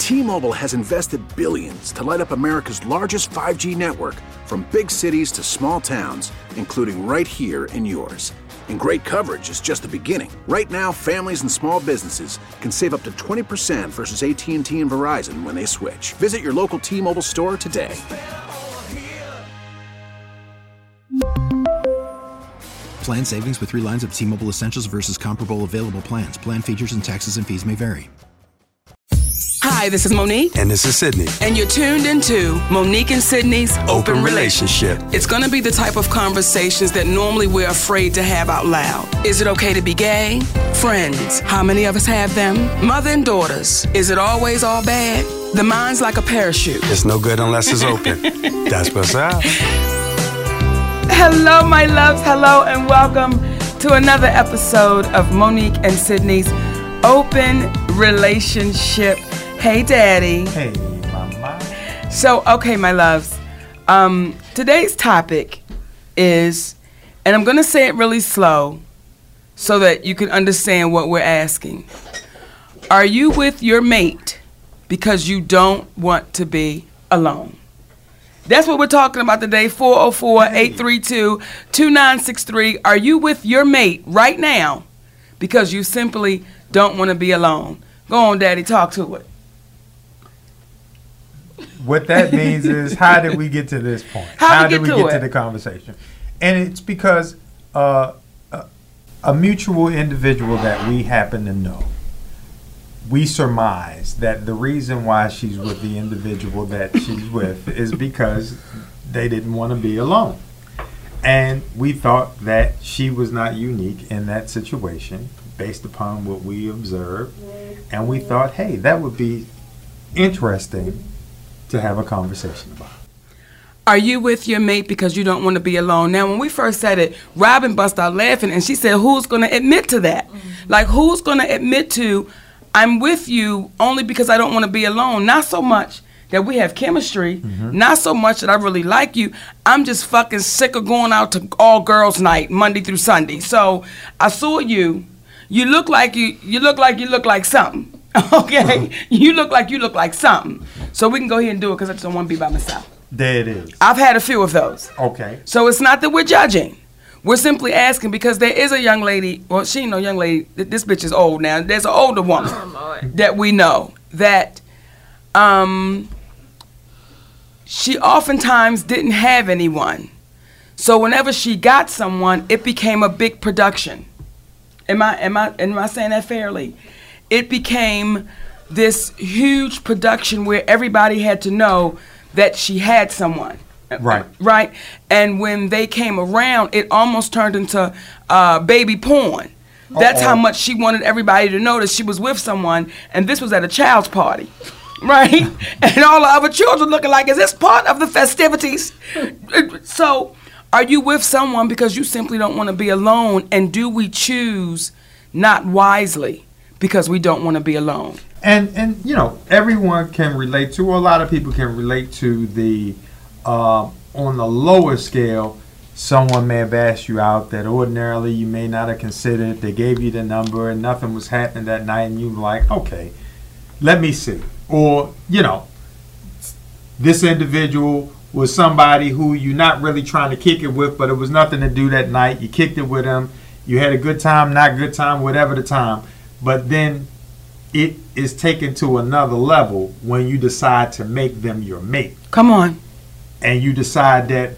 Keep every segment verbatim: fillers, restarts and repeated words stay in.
T-Mobile has invested billions to light up America's largest five G network, from big cities to small towns, including right here in yours. And great coverage is just the beginning. Right now, families and small businesses can save up to twenty percent versus A T and T and Verizon when they switch. Visit your local T-Mobile store today. Plan savings with three lines of T-Mobile Essentials versus comparable available plans. Plan features and taxes and fees may vary. Hi, this is Monique. And this is Sydney. And you're tuned into Monique and Sydney's Open, Open Relationship. Relationship. It's going to be the type of conversations that normally we're afraid to have out loud. Is it okay to be gay? Friends, how many of us have them? Mother and daughters, is it always all bad? The mind's like a parachute. It's no good unless it's open. That's what's up. Hello, my loves. Hello, and welcome to another episode of Monique and Sydney's Open Relationship. Hey, Daddy. Hey, Mama. So, okay, my loves. Um, today's topic is, and I'm going to say it really slow so that you can understand what we're asking. Are you with your mate because you don't want to be alone? That's what we're talking about today. four oh four, eight three two, two nine six three. Are you with your mate right now because you simply don't want to be alone? Go on, Daddy. Talk to it. What that means is, how did we get to this point? How, how we did get we to get it? to the conversation? And it's because uh, a, a mutual individual that we happen to know, we surmise that the reason why she's with the individual that she's with is because they didn't want to be alone. And we thought that she was not unique in that situation based upon what we observed. And we thought, hey, that would be interesting to have a conversation about. Are you with your mate because you don't want to be alone? Now, when we first said it, Robin bust out laughing, and she said, who's going to admit to that? Mm-hmm. Like, who's going to admit to, I'm with you only because I don't want to be alone? Not so much that we have chemistry, mm-hmm. not so much that I really like you. I'm just fucking sick of going out to all girls night, Monday through Sunday. So I saw you. You look like you, you look like you look like something. Okay, you look like you look like something. So we can go ahead and do it because I just don't want to be by myself. There it is. I've had a few of those. Okay. So it's not that we're judging. We're simply asking because there is a young lady. Well, she ain't no young lady. This bitch is old now. There's an older woman oh, that we know that um, she oftentimes didn't have anyone. So whenever she got someone, it became a big production. Am I am I am I saying that fairly? It became this huge production where everybody had to know that she had someone. Right. Right? And when they came around, it almost turned into uh, baby porn. That's Uh-oh. how much she wanted everybody to know that she was with someone, and this was at a child's party. Right? And all the other children looking like, is this part of the festivities? So, are you with someone because you simply don't want to be alone, and do we choose not wisely because we don't want to be alone? And, and you know, everyone can relate to, or a lot of people can relate to the, uh, on the lower scale, someone may have asked you out that ordinarily you may not have considered. They gave you the number and nothing was happening that night, and you were like, okay, let me see. Or, you know, this individual was somebody who you're not really trying to kick it with, but it was nothing to do that night. You kicked it with them. You had a good time, not good time, whatever the time. But then it is taken to another level when you decide to make them your mate. Come on. And you decide that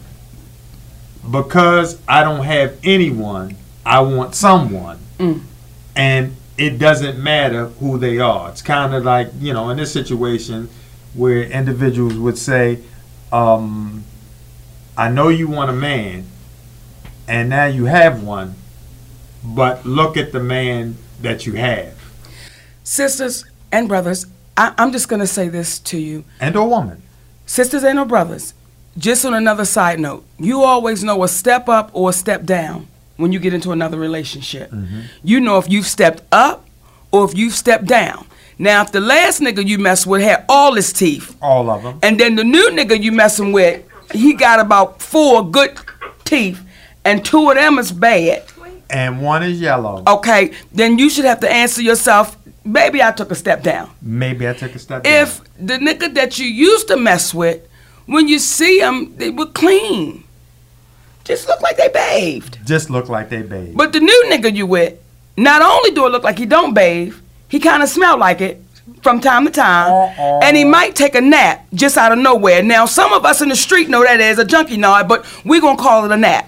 because I don't have anyone, I want someone. Mm. And it doesn't matter who they are. It's kind of like, you know, in this situation where individuals would say, um, I know you want a man, and now you have one, but look at the man that you have. Sisters and brothers, I, I'm just going to say this to you. And a woman. Sisters and no brothers, just on another side note, you always know a step up or a step down when you get into another relationship. Mm-hmm. You know if you've stepped up or if you've stepped down. Now, if the last nigga you messed with had all his teeth. All of them. And then the new nigga you messing with, he got about four good teeth, and two of them is bad. And one is yellow. Okay, then you should have to answer yourself, maybe I took a step down. Maybe I took a step down. If the nigga that you used to mess with, when you see them, they were clean. Just look like they bathed. Just look like they bathed. But the new nigga you with, not only do it look like he don't bathe, he kind of smell like it from time to time, uh-uh. and he might take a nap just out of nowhere. Now, some of us in the street know that as a junkie nod, but we're going to call it a nap.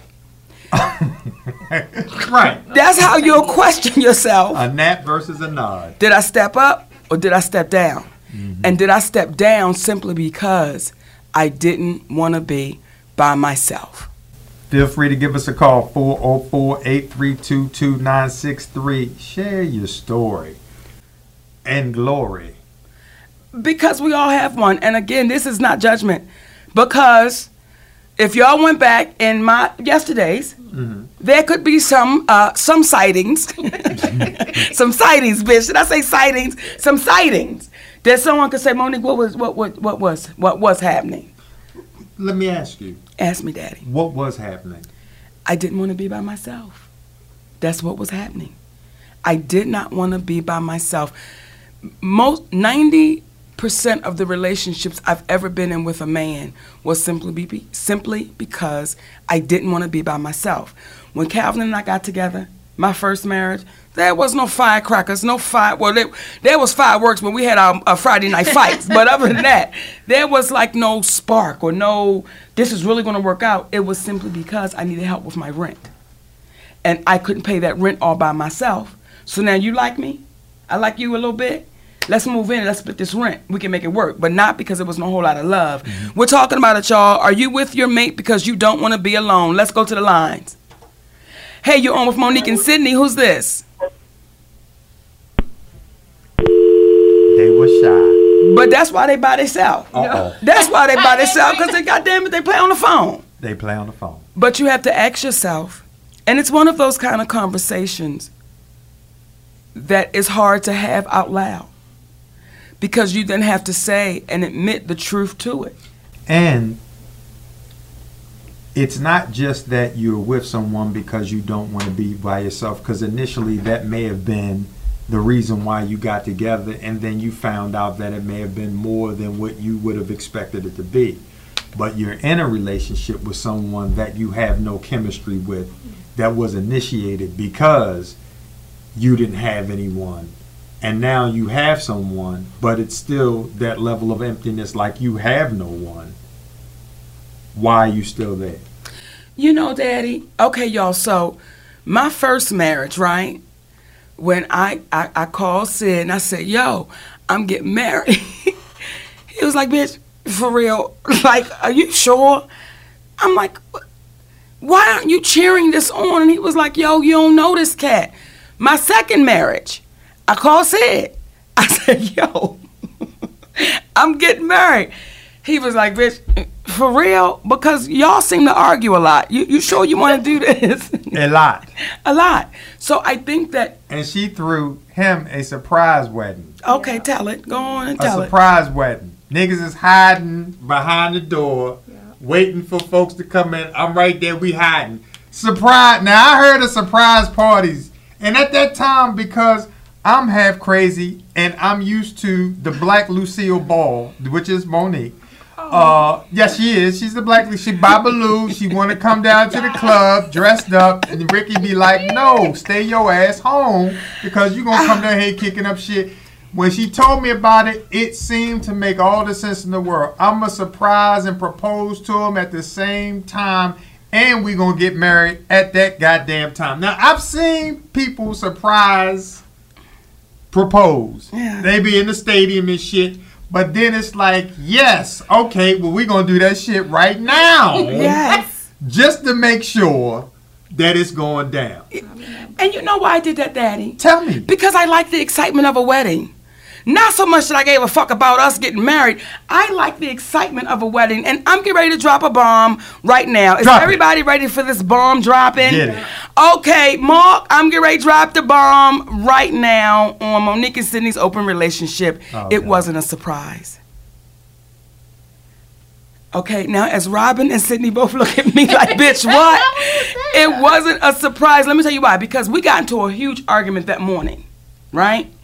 Right. That's how you'll question yourself. A nap versus a nod. Did I step up or did I step down? Mm-hmm. And did I step down simply because I didn't want to be by myself? Feel free to give us a call, four oh four, eight three two, two nine six three. Share your story and glory. Because we all have one. And again, this is not judgment. Because if y'all went back in my yesterday's, mm-hmm. there could be some uh, some sightings. Some sightings, bitch. Did I say sightings? Some sightings. That someone could say, Monique, what was what what what was what was happening? Let me ask you. Ask me, Daddy. What was happening? I didn't want to be by myself. That's what was happening. I did not want to be by myself. Most ninety percent of the relationships I've ever been in with a man was simply be, simply because I didn't want to be by myself. When Calvin and I got together, my first marriage, there was no firecrackers, no fire. Well, there, there was fireworks when we had our, our Friday night fights, but other than that, there was like no spark or no, this is really going to work out. It was simply because I needed help with my rent. And I couldn't pay that rent all by myself. So now you like me? I like you a little bit? Let's move in and let's split this rent. We can make it work, but not because there was no whole lot of love. Mm-hmm. We're talking about it, y'all. Are you with your mate because you don't want to be alone? Let's go to the lines. Hey, you're on with Monique and Sydney. Who's this? They were shy. But that's why they by themselves. Uh-oh. That's why they by themselves, because they, goddamn it, they play on the phone. They play on the phone. But you have to ask yourself, and it's one of those kind of conversations that is hard to have out loud, because you then have to say and admit the truth to it. And it's not just that you're with someone because you don't want to be by yourself, because initially that may have been the reason why you got together, and then you found out that it may have been more than what you would have expected it to be. But you're in a relationship with someone that you have no chemistry with, that was initiated because you didn't have anyone. And now you have someone, but it's still that level of emptiness, like you have no one. Why are you still there? You know, Daddy, okay, y'all, so my first marriage, right, when I, I, I called Sid and I said, yo, I'm getting married. He was like, bitch, for real, like, are you sure? I'm like, why aren't you cheering this on? And he was like, yo, you don't know this cat. My second marriage, I called Sid. I said, yo, I'm getting married. He was like, bitch, for real? Because y'all seem to argue a lot. You you sure you want to do this? A lot. A lot. So I think that... And she threw him a surprise wedding. Okay, yeah. Tell it. Go on and tell it. A surprise it. wedding. Niggas is hiding behind the door, yeah. waiting for folks to come in. I'm right there, we hiding. Surprise. Now, I heard of surprise parties. And at that time, because I'm half crazy and I'm used to the Black Lucille Ball, which is Monique. Uh, yeah, she is. She's the Black Lucille. She Babaloo. She want to come down to the club dressed up, and Ricky be like, "No, stay your ass home because you gonna come down here kicking up shit." When she told me about it, it seemed to make all the sense in the world. I'm a surprise and propose to him at the same time, and we gonna get married at that goddamn time. Now, I've seen people surprise propose. Yeah. They be in the stadium and shit. But then it's like, yes, okay, well, we're going to do that shit right now. Yes. Just to make sure that it's going down. And you know why I did that, Daddy? Tell me. Because I like the excitement of a wedding. Not so much that I gave a fuck about us getting married. I like the excitement of a wedding. And I'm getting ready to drop a bomb right now. Is drop everybody it. ready for this bomb dropping? Get it. Okay, Mark, I'm getting ready to drop the bomb right now on Monique and Sydney's open relationship. Oh, it God. wasn't a surprise. Okay, now as Robin and Sydney both look at me like, bitch, what? It wasn't a surprise. Let me tell you why. Because we got into a huge argument that morning, right?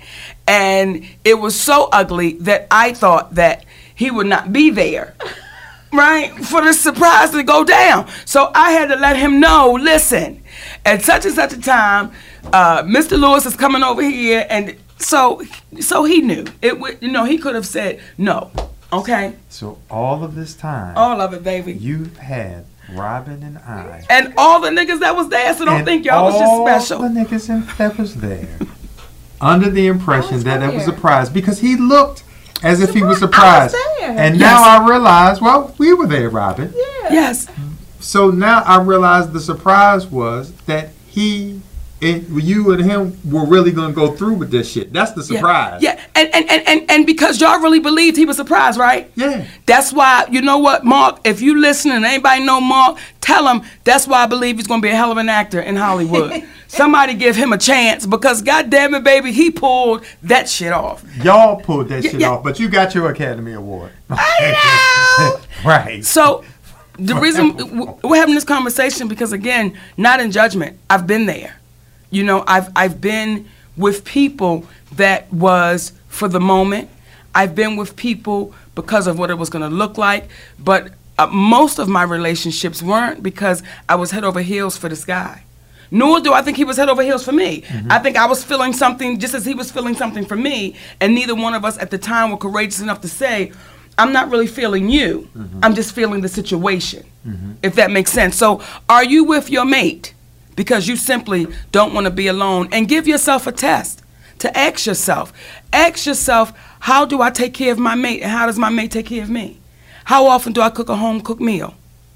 And it was so ugly that I thought that he would not be there, right, for the surprise to go down. So I had to let him know, listen, at such and such a time, uh, Mister Lewis is coming over here. And so so he knew. It would, you know, he could have said no, okay? So all of this time, all of it, baby. You've had Robin and I. And all the niggas that was there, so don't think y'all was just special. All the niggas in, that was there. Under the impression that it was a prize. Because he looked as if he was surprised. I was there. And Yes. now I realize, well, we were there, Robin. Yeah. Yes. So now I realize the surprise was that he, and you and him were really going to go through with this shit. That's the surprise. Yeah, yeah. And, and, and, and, and because y'all really believed he was surprised, right? Yeah. That's why, you know what, Mark, if you listening and anybody know Mark, tell him that's why I believe he's going to be a hell of an actor in Hollywood. Somebody give him a chance because, God damn it, baby, he pulled that shit off. Y'all pulled that Yeah, shit yeah. off, but you got your Academy Award. I know. Right. So the reason w- we're having this conversation because, again, not in judgment. I've been there. You know, I've I've been with people that was for the moment. I've been with people because of what it was going to look like. But uh, most of my relationships weren't because I was head over heels for this guy. Nor do I think he was head over heels for me. Mm-hmm. I think I was feeling something just as he was feeling something for me. And neither one of us at the time were courageous enough to say, I'm not really feeling you. Mm-hmm. I'm just feeling the situation, Mm-hmm. if that makes sense. So are you with your mate because you simply don't want to be alone? And give yourself a test to ask yourself. Ask yourself, how do I take care of my mate and how does my mate take care of me? How often do I cook a home-cooked meal?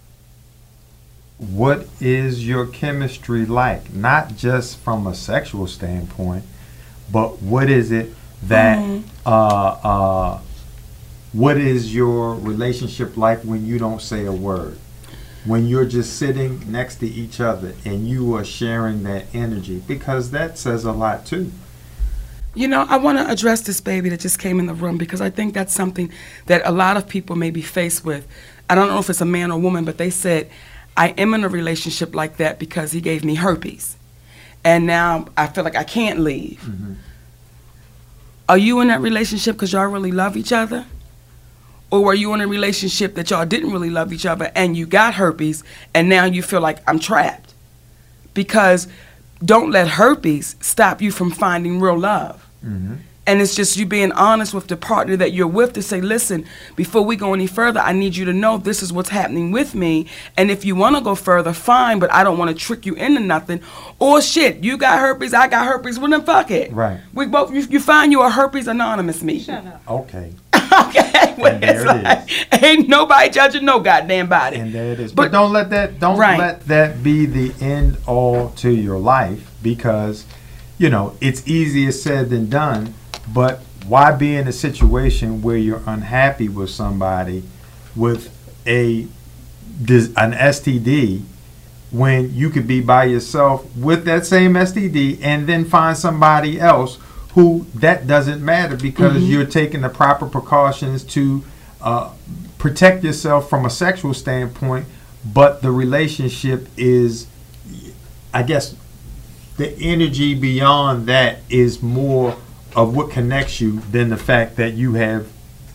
What is your chemistry like? Not just from a sexual standpoint, but what is it that, Mhm. uh, uh, what is your relationship like when you don't say a word? When you're just sitting next to each other and you are sharing that energy, because that says a lot too. You know, I want to address this baby that just came in the room because I think that's something that a lot of people may be faced with. I don't know if it's a man or woman, but they said, I am in a relationship like that because he gave me herpes. And now I feel like I can't leave. Mm-hmm. Are you in that relationship because y'all really love each other? Or were you in a relationship that y'all didn't really love each other and you got herpes and now you feel like I'm trapped? Because don't let herpes stop you from finding real love. Mm-hmm. And it's just you being honest with the partner that you're with to say, listen, before we go any further, I need you to know this is what's happening with me. And if you want to go further, fine, but I don't want to trick you into nothing. Or shit, you got herpes, I got herpes, well then fuck it. Right. We both, you, you find you a herpes anonymous meeting. Shut up. Okay. Okay, well, And there it's it like, ain't nobody judging no goddamn body. And there it is. But, But- don't let that don't Right. let that be the end all to your life, because, you know, it's easier said than done. But why be in a situation where you're unhappy with somebody with a dis- an S T D when you could be by yourself with that same S T D and then find somebody else who that doesn't matter because Mm-hmm. you're taking the proper precautions to uh, protect yourself from a sexual standpoint, but the relationship is, I guess, the energy beyond that is more of what connects you than the fact that you have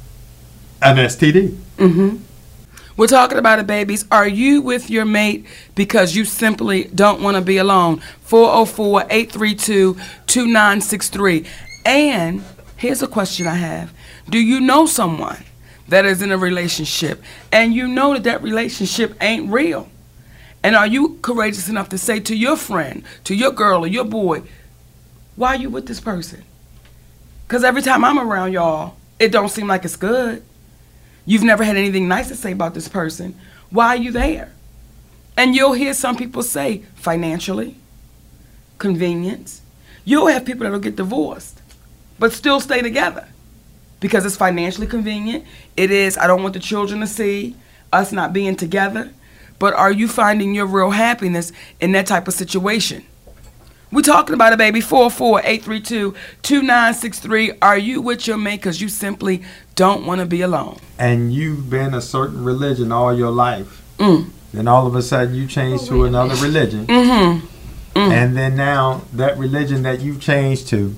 an S T D. Mm-hmm. We're talking about it, babies. Are you with your mate because you simply don't want to be alone? four oh four, eight three two, two nine six three. And here's a question I have. Do you know someone that is in a relationship and you know that that relationship ain't real? And are you courageous enough to say to your friend, to your girl or your boy, why are you with this person? Because every time I'm around y'all, it don't seem like it's good. You've never had anything nice to say about this person. Why are you there? And you'll hear some people say financially, convenience. You'll have people that'll get divorced, but still stay together because it's financially convenient. It is, I don't want the children to see us not being together. But are you finding your real happiness in that type of situation? We're talking about it, baby. four oh four, eight three two, two nine six three. Are you with your mate because you simply don't want to be alone? And you've been a certain religion all your life. Mm. Then all of a sudden you change to another religion. Mm-hmm. Mm. And then now that religion that you've changed to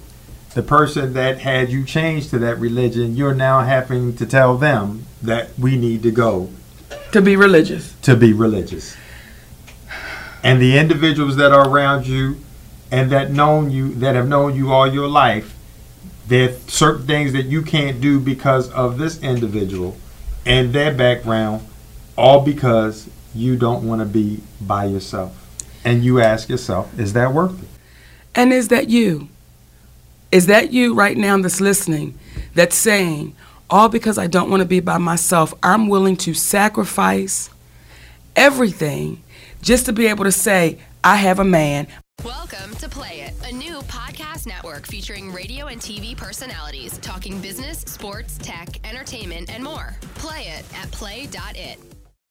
the person that had you change to that religion, you're now having to tell them that we need to go to be religious. To be religious. And the individuals that are around you and that known you that have known you all your life, there are certain things that you can't do because of this individual and their background, all because you don't want to be by yourself. And you ask yourself, is that worth it? And is that you? Is that you right now that's listening, that's saying, all because I don't want to be by myself, I'm willing to sacrifice everything just to be able to say, I have a man. Welcome to Play It, a new podcast network featuring radio and T V personalities talking business, sports, tech, entertainment, and more. Play it at play dot it.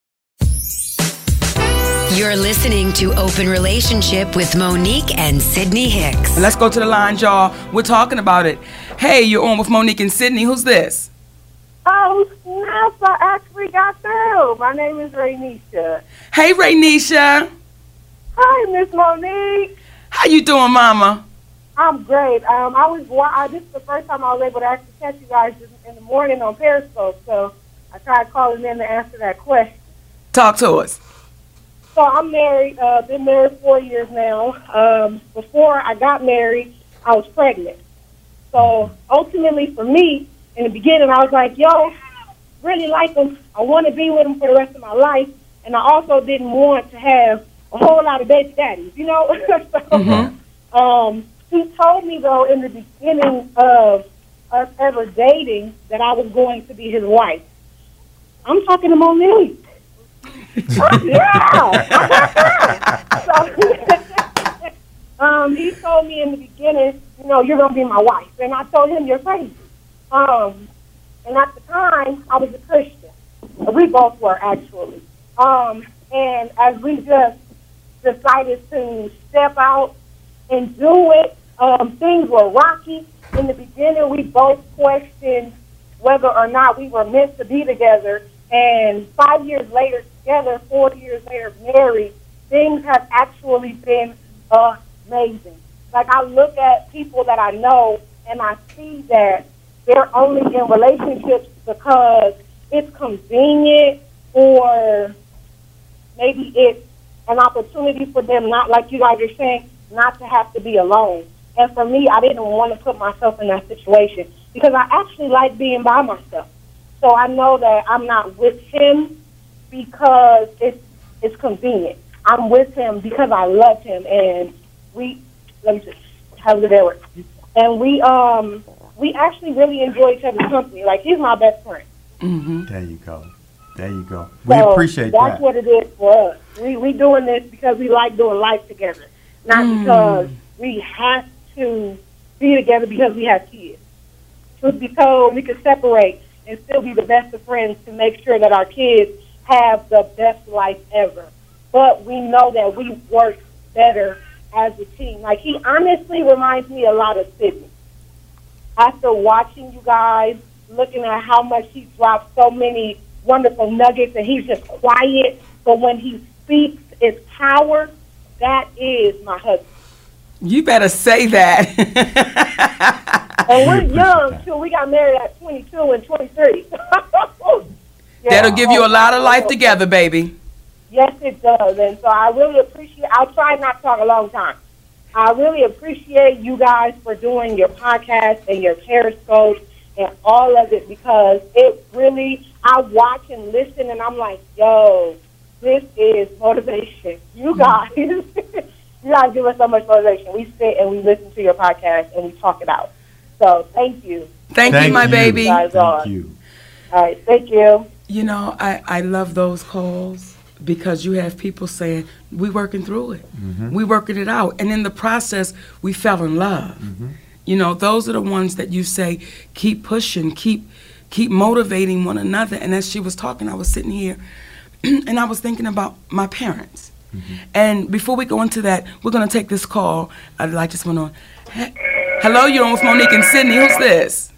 You're listening to Open Relationship with Monique and Sydney Hicks. Let's go to the line, y'all. We're talking about it. Hey, you're on with Monique and Sydney. Who's this? Oh, snap. I actually got through. My name is Raynisha. Hey, Raynisha. Hi, Miss Monique. How you doing, Mama? I'm great. Um, I was. I, this is the first time I was able to actually catch you guys in the morning on Periscope, so I tried calling in to answer that question. Talk to us. So I'm married, uh, been married four years now. Um, before I got married, I was pregnant. So ultimately for me, in the beginning, I was like, yo, really like him. I want to be with him for the rest of my life. And I also didn't want to have a whole lot of baby daddies, you know? so, mm-hmm. um, he told me, though, in the beginning of us ever dating that I was going to be his wife. I'm talking to Monique. Oh, yeah. so, um, he told me in the beginning, you know, you're going to be my wife. And I told him, you're crazy. Um, and at the time, I was a Christian. We both were, actually. Um, and as we just decided to step out and do it, um, things were rocky. In the beginning, we both questioned whether or not we were meant to be together. And five years later, together, four years later, married, things have actually been amazing. Like, I look at people that I know, and I see that they're only in relationships because it's convenient or maybe it's an opportunity for them, not like you guys are saying, not to have to be alone. And for me, I didn't want to put myself in that situation because I actually like being by myself. So I know that I'm not with him because it's it's convenient. I'm with him because I love him, and we let me just have it there. And we um we actually really enjoy each other's company. Like, he's my best friend. Mm-hmm. There you go. There you go. We so appreciate that's that. That's what it is for us. We we doing this because we like doing life together, not mm. because we have to be together because we have kids. Truth be told, we could separate and still be the best of friends to make sure that our kids have the best life ever. But we know that we work better as a team. Like, he honestly reminds me a lot of Sydney. After watching you guys, looking at how much he drops so many wonderful nuggets, and he's just quiet, but when he speaks, it's power. That is my husband. You better say that. And we're young, too. We got married at twenty-two and twenty-three. Yeah. That'll give you a lot of life together, baby. Yes, it does. And so I really appreciate, I'll try not to talk a long time. I really appreciate you guys for doing your podcast and your Periscope and all of it, because it really, I watch and listen and I'm like, yo, this is motivation. You guys, you guys give us so much motivation. We sit and we listen to your podcast and we talk it out. So thank you. Thank, thank you, my you. baby. You guys thank are. you. All right, thank you. You know, I, I love those calls because you have people saying, we working through it. Mm-hmm. We working it out. And in the process, we fell in love. Mm-hmm. You know, those are the ones that you say, keep pushing, keep keep motivating one another. And as she was talking, I was sitting here and I was thinking about my parents. Mm-hmm. And before we go into that, we're going to take this call. I'd like this one on. Hello, you're on with Monique and Sydney. Who's this?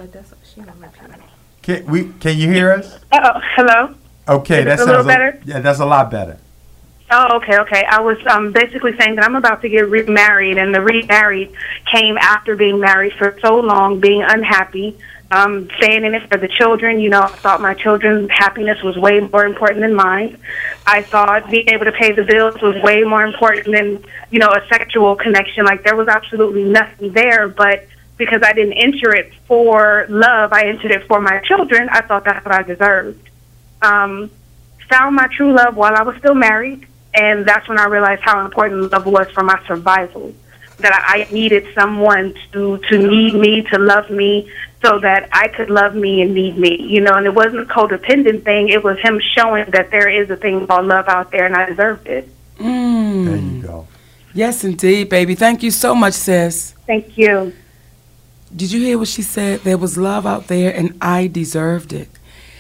Can we? Can you hear us? Oh, hello. Okay, Is that it a sounds little better. A, yeah, that's a lot better. Oh, okay, okay. I was um, basically saying that I'm about to get remarried, and the remarried came after being married for so long, being unhappy, um, staying in it for the children. You know, I thought my children's happiness was way more important than mine. I thought being able to pay the bills was way more important than, you know, a sexual connection. Like, there was absolutely nothing there, but because I didn't enter it for love, I entered it for my children. I thought that's what I deserved. Um, found my true love while I was still married. And that's when I realized how important love was for my survival. That I needed someone to, to need me, to love me, so that I could love me and need me. You know, and it wasn't a codependent thing. It was him showing that there is a thing called love out there, and I deserved it. Mm. There you go. Yes, indeed, baby. Thank you so much, sis. Thank you. Did you hear what she said? There was love out there, and I deserved it.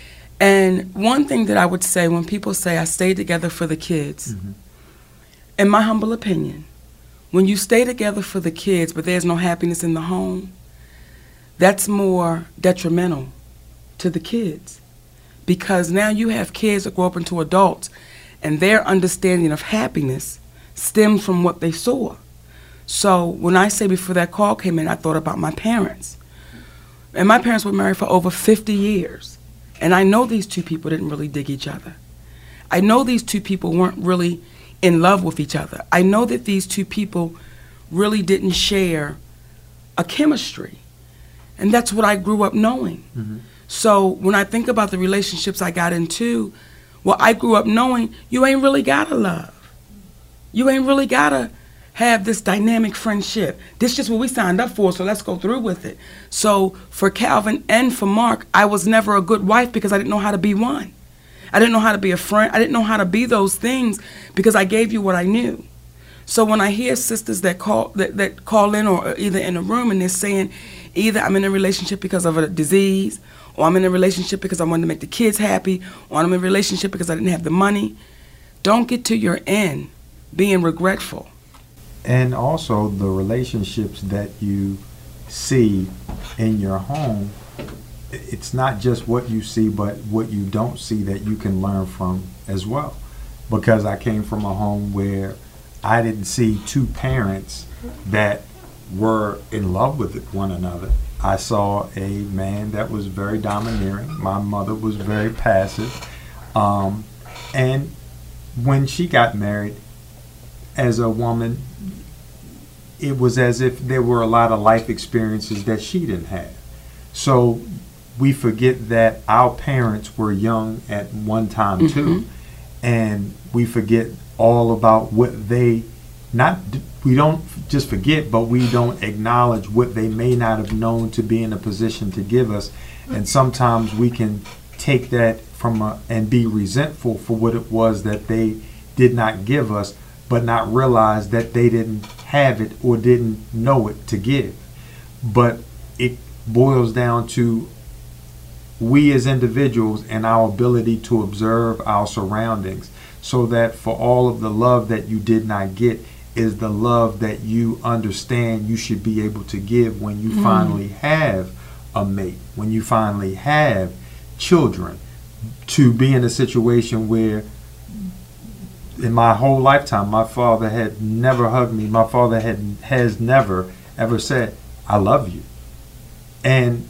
And one thing that I would say when people say I stayed together for the kids, mm-hmm. in my humble opinion, when you stay together for the kids but there's no happiness in the home, that's more detrimental to the kids. Because now you have kids that grow up into adults and their understanding of happiness stems from what they saw. So when I say before that call came in, I thought about my parents. And my parents were married for over fifty years. And I know these two people didn't really dig each other. I know these two people weren't really in love with each other. I know that these two people really didn't share a chemistry. And that's what I grew up knowing. Mm-hmm. So when I think about the relationships I got into, well, I grew up knowing you ain't really gotta love. You ain't really gotta have this dynamic friendship. This is just what we signed up for, so let's go through with it. So for Calvin and for Mark, I was never a good wife because I didn't know how to be one. I didn't know how to be a friend. I didn't know how to be those things because I gave you what I knew. So when I hear sisters that call that, that call in or either in a room and they're saying either I'm in a relationship because of a disease, or I'm in a relationship because I wanted to make the kids happy, or I'm in a relationship because I didn't have the money, don't get to your end being regretful. And also the relationships that you see in your home, it's not just what you see, but what you don't see that you can learn from as well. Because I came from a home where I didn't see two parents that were in love with one another. I saw a man that was very domineering. My mother was very passive. Um, and when she got married, as a woman, it was as if there were a lot of life experiences that she didn't have. So we forget that our parents were young at one time mm-hmm. too, and we forget all about what they, not, we don't just forget, but we don't acknowledge what they may not have known to be in a position to give us. And sometimes we can take that from a, and be resentful for what it was that they did not give us, but not realize that they didn't have it or didn't know it to give. But it boils down to we as individuals and our ability to observe our surroundings, so that for all of the love that you did not get is the love that you understand you should be able to give when you mm. finally have a mate, when you finally have children, to be in a situation where in my whole lifetime, my father had never hugged me. My father had has never ever said, "I love you." And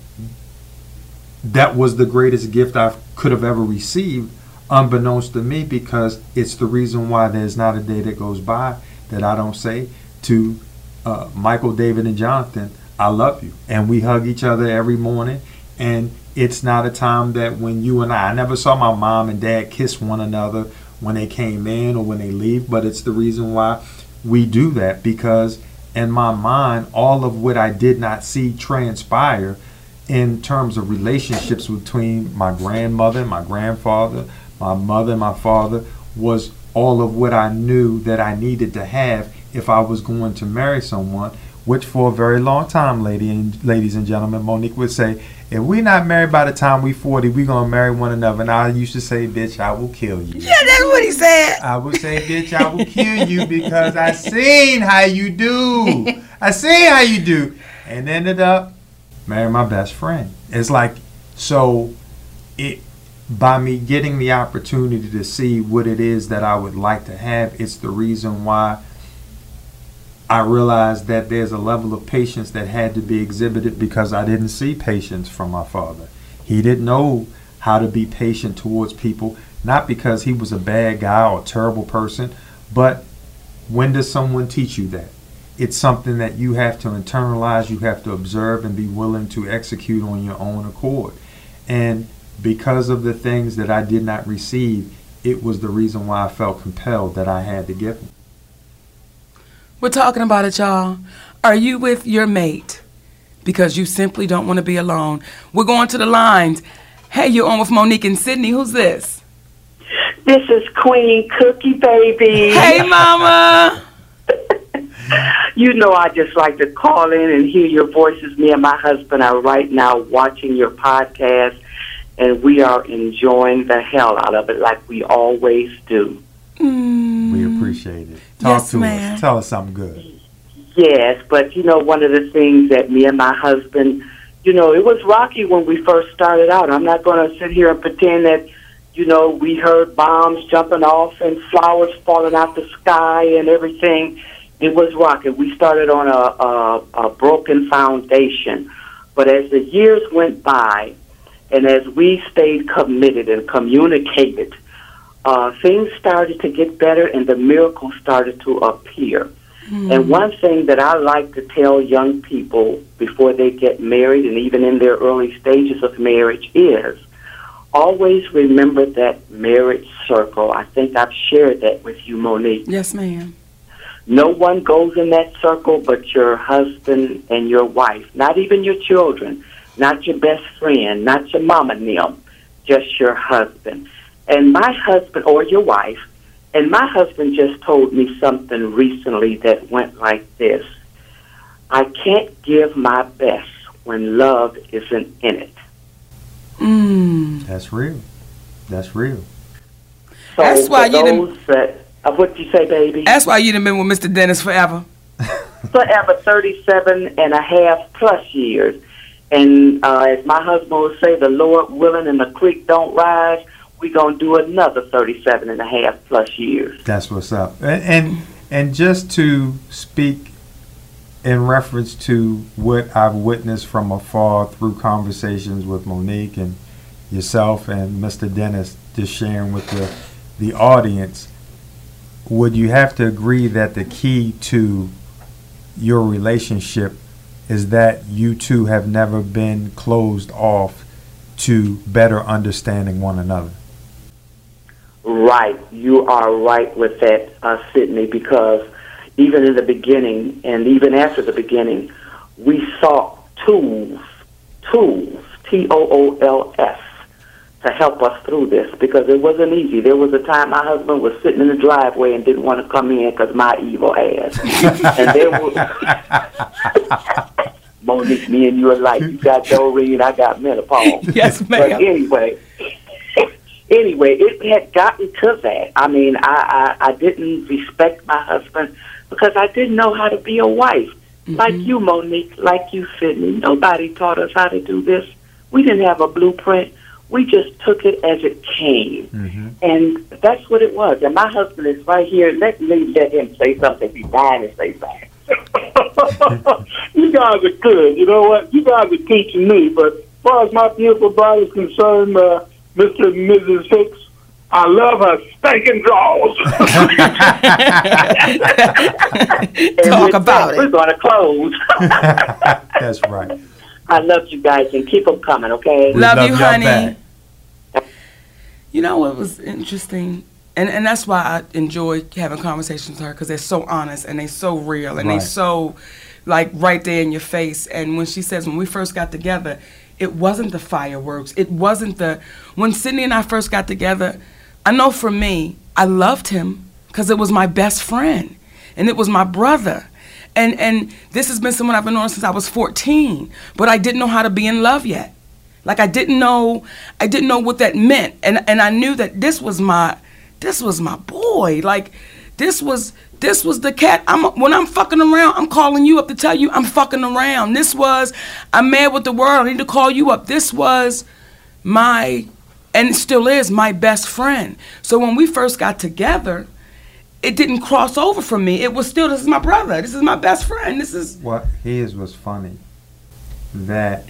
that was the greatest gift I could have ever received, unbeknownst to me, because it's the reason why there's not a day that goes by that I don't say to uh, Michael, David, and Jonathan, "I love you." And we hug each other every morning. And it's not a time that when you and I, I never saw my mom and dad kiss one another when they came in or when they leave, but it's the reason why we do that, because in my mind, all of what I did not see transpire in terms of relationships between my grandmother and my grandfather, my mother and my father, was all of what I knew that I needed to have if I was going to marry someone, which for a very long time, lady and ladies and gentlemen, Monique would say, if we're not married by the time we forty, we're going to marry one another. And I used to say, bitch, I will kill you. Yeah, that's what he said. I would say, bitch, I will kill you because I seen how you do. I seen how you do. And ended up marrying my best friend. It's like, so it by me getting the opportunity to see what it is that I would like to have, it's the reason why I realized that there's a level of patience that had to be exhibited, because I didn't see patience from my father. He didn't know how to be patient towards people, not because he was a bad guy or a terrible person, but when does someone teach you that? It's something that you have to internalize, you have to observe and be willing to execute on your own accord. And because of the things that I did not receive, it was the reason why I felt compelled that I had to give them. We're talking about it, y'all. Are you with your mate because you simply don't want to be alone? We're going to the lines. Hey, you're on with Monique and Sydney. Who's this? This is Queen Cookie, baby. Hey, Mama. You know, I just like to call in and hear your voices. Me and my husband are right now watching your podcast, and we are enjoying the hell out of it like we always do. Mm. We appreciate it. Talk yes, to ma'am. us. Tell us something good. Yes, but you know, one of the things that me and my husband, you know, it was rocky when we first started out. I'm not going to sit here and pretend that, you know, we heard bombs jumping off and flowers falling out the sky and everything. It was rocky. We started on a, a, a broken foundation. But as the years went by, and as we stayed committed and communicated, uh, things started to get better and the miracles started to appear. Mm. And one thing that I like to tell young people before they get married and even in their early stages of marriage is always remember that marriage circle. I think I've shared that with you, Monique. Yes, ma'am. No one goes in that circle but your husband and your wife, not even your children, not your best friend, not your mama and them, just your husband. And my husband, or your wife, and my husband just told me something recently that went like this. I can't give my best when love isn't in it. Mm. That's real. That's real. So That's why you those that, uh, what you say, baby? That's why you done been with Mister Dennis forever. Forever, thirty-seven and a half plus years. And uh, as my husband would say, the Lord willing and the creek don't rise, we're going to do another thirty-seven and a half plus years. That's what's up. And, and and just to speak in reference to what I've witnessed from afar through conversations with Monique and yourself and Mister Dennis, just sharing with the, the audience, would you have to agree that the key to your relationship is that you two have never been closed off to better understanding one another? Right. You are right with that, uh, Sydney, because even in the beginning and even after the beginning, we sought tools, tools, T O O L S, to help us through this because it wasn't easy. There was a time my husband was sitting in the driveway and didn't want to come in because my evil ass. And there was... Monique, me and you are like, you got Doreen, I got menopause. Yes, ma'am. But anyway... Anyway, it had gotten to that. I mean, I, I, I didn't respect my husband because I didn't know how to be a wife. Mm-hmm. Like you, Monique, like you, Sydney. Nobody taught us how to do this. We didn't have a blueprint. We just took it as it came. Mm-hmm. And that's what it was. And my husband is right here. Let me let him say something. He's dying to say something. You guys are good. You know what? You guys are teaching me. But as far as my beautiful bride is concerned, uh, Mister and Missus Hicks, I love her stinking drawers. Talk about that, it. We're going to close. That's right. I love you guys and keep them coming, okay? Love, love you, y'all honey. back. You know what was interesting? And and that's why I enjoy having conversations with her because they're so honest and they're so real and Right. they so, like, right there in your face. And when she says, when we first got together, it wasn't the fireworks. It wasn't the... When Sydney and I first got together, I know for me, I loved him because it was my best friend. And it was my brother. And and this has been someone I've been on since I was fourteen. But I didn't know how to be in love yet. Like, I didn't know... I didn't know what that meant. And and I knew that this was my... This was my boy. Like, this was... This was the cat. I'm when I'm fucking around, I'm calling you up to tell you I'm fucking around. This was, I'm mad with the world. I need to call you up. This was my and still is my best friend. So when we first got together, it didn't cross over from me. It was still, this is my brother. This is my best friend. This is... What here's what's funny, that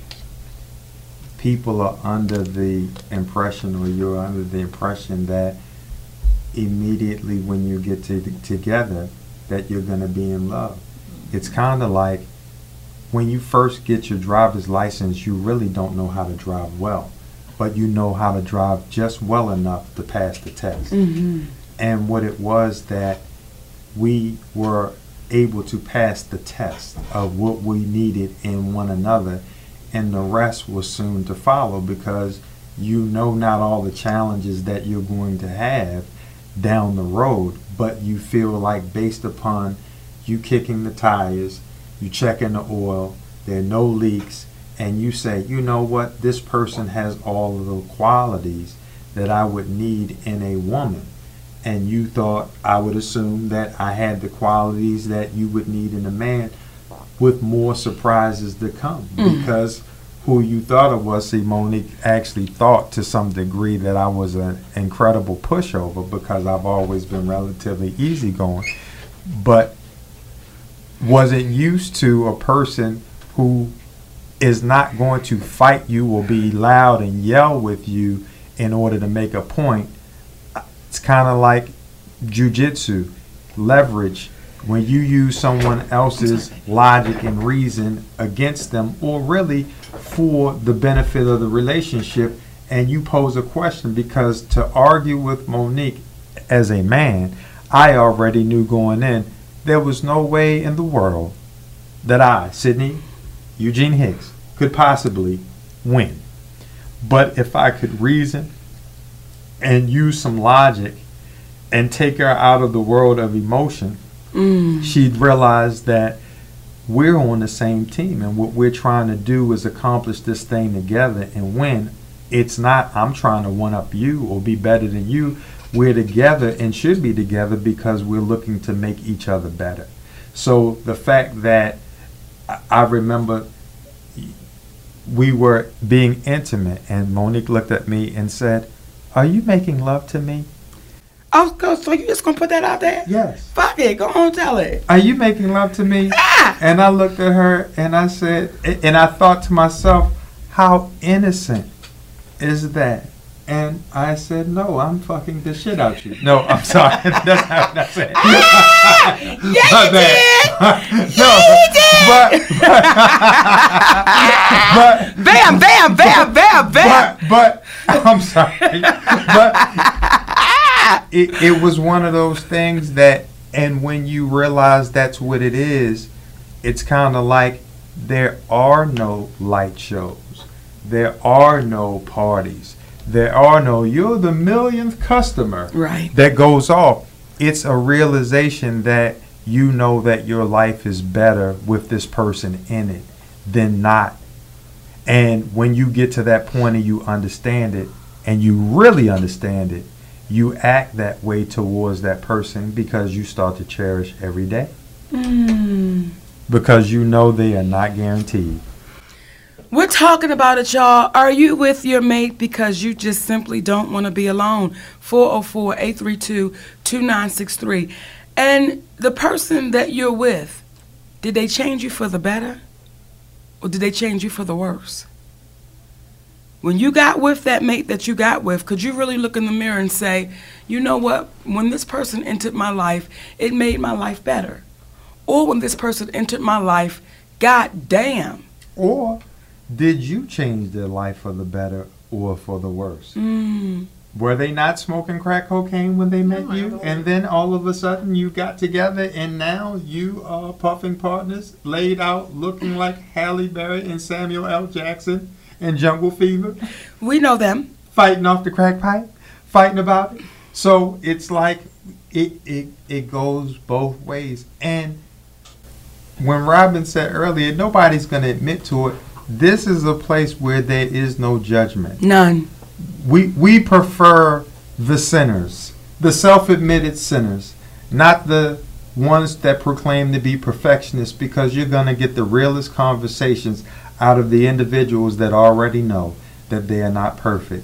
people are under the impression, or you're under the impression that immediately when you get to, together, that you're going to be in love. It's kind of like when you first get your driver's license, you really don't know how to drive well, but you know how to drive just well enough to pass the test. Mm-hmm. And what it was that we were able to pass the test of what we needed in one another, and the rest was soon to follow, because you know not all the challenges that you're going to have down the road, but you feel like based upon you kicking the tires, you checking the oil, there are no leaks, and you say, you know what, this person has all of the qualities that I would need in a woman. And you thought I would assume that I had the qualities that you would need in a man, with more surprises to come. Mm. Because who you thought it was, see, Monique actually thought to some degree that I was an incredible pushover, because I've always been relatively easygoing, but wasn't used to a person who is not going to fight you or be loud and yell with you in order to make a point. It's kind of like jujitsu, leverage. When you use someone else's logic and reason against them, or really for the benefit of the relationship, and you pose a question, because to argue with Monique as a man, I already knew going in, there was no way in the world that I, Sidney Eugene Hicks, could possibly win. But if I could reason and use some logic and take her out of the world of emotion, mm. she'd realize that we're on the same team, and what we're trying to do is accomplish this thing together and win. It's not I'm trying to one up you or be better than you. We're together and should be together because we're looking to make each other better. So the fact that I remember we were being intimate, and Monique looked at me and said, "Are you making love to me?" Oh, so you just gonna put that out there? Yes. Fuck it, go on, tell it. "Are you making love to me?" Ah! And I looked at her and I said, and I thought to myself, how innocent is that? And I said, "No, I'm fucking the shit out you." No, I'm sorry. That's not that's it. Ah! Yeah, you did. No, yeah, you did. But, but, bam, bam, bam, bam, bam. But, but I'm sorry. But it, it was one of those things that, and when you realize that's what it is, it's kind of like there are no light shows. There are no parties. There are no, you're the millionth customer right. that goes off. It's a realization that you know that your life is better with this person in it than not. And when you get to that point and you understand it, and you really understand it, you act that way towards that person because you start to cherish every day. Mm. Because you know they are not guaranteed. We're talking about it, y'all. Are you with your mate because you just simply don't want to be alone? four oh four, eight three two, two nine six three. And the person that you're with, did they change you for the better? Or did they change you for the worse? When you got with that mate that you got with, could you really look in the mirror and say, you know what, when this person entered my life, it made my life better? Or when this person entered my life, god damn. Or did you change their life for the better or for the worse? Mm. Were they not smoking crack cocaine when they met you? And then all of a sudden you got together and now you are puffing partners, laid out looking like Halle Berry and Samuel L. Jackson in Jungle Fever? We know them. Fighting off the crack pipe, fighting about it. So it's like it, it, it goes both ways. And when Robin said earlier, nobody's going to admit to it, this is a place where there is no judgment. None. We we prefer the sinners, the self-admitted sinners, not the ones that proclaim to be perfectionists, because you're going to get the realest conversations out of the individuals that already know that they are not perfect.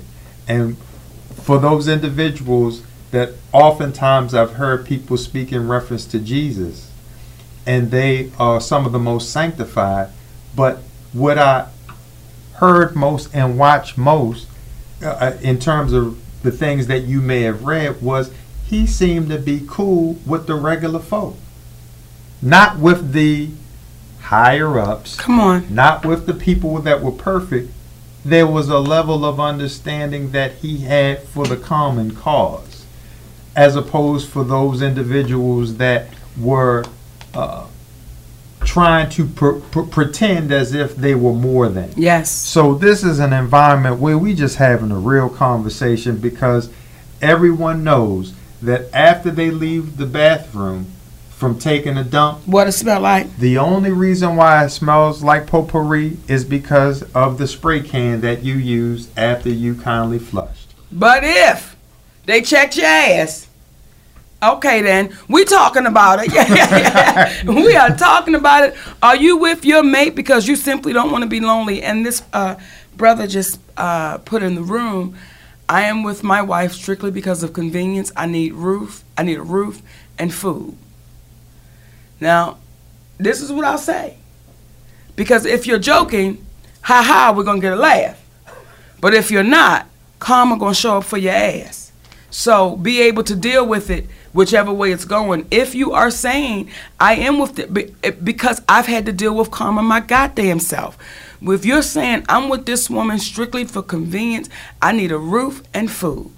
And for those individuals that oftentimes I've heard people speak in reference to Jesus, and they are some of the most sanctified, but what I heard most and watched most uh, in terms of the things that you may have read was he seemed to be cool with the regular folk, not with the higher ups. Come on. Not with the people that were perfect. There was a level of understanding that he had for the common cause, as opposed for those individuals that were uh, trying to pr- pr- pretend as if they were more than. Yes. So this is an environment where we just having a real conversation, because everyone knows that after they leave the bathroom from taking a dump, what it smell like? The only reason why it smells like potpourri is because of the spray can that you used after you kindly flushed. But if they checked your ass, okay, then we talking about it. Yeah, yeah, yeah. We are talking about it. Are you with your mate because you simply don't want to be lonely? And this uh, brother just uh, put in the room, I am with my wife strictly because of convenience. I need roof. I need a roof and food. Now, this is what I'll say. Because if you're joking, ha ha, we're going to get a laugh. But if you're not, karma going to show up for your ass. So be able to deal with it whichever way it's going. If you are saying, I am with it because I've had to deal with karma my goddamn self. If you're saying, I'm with this woman strictly for convenience, I need a roof and food.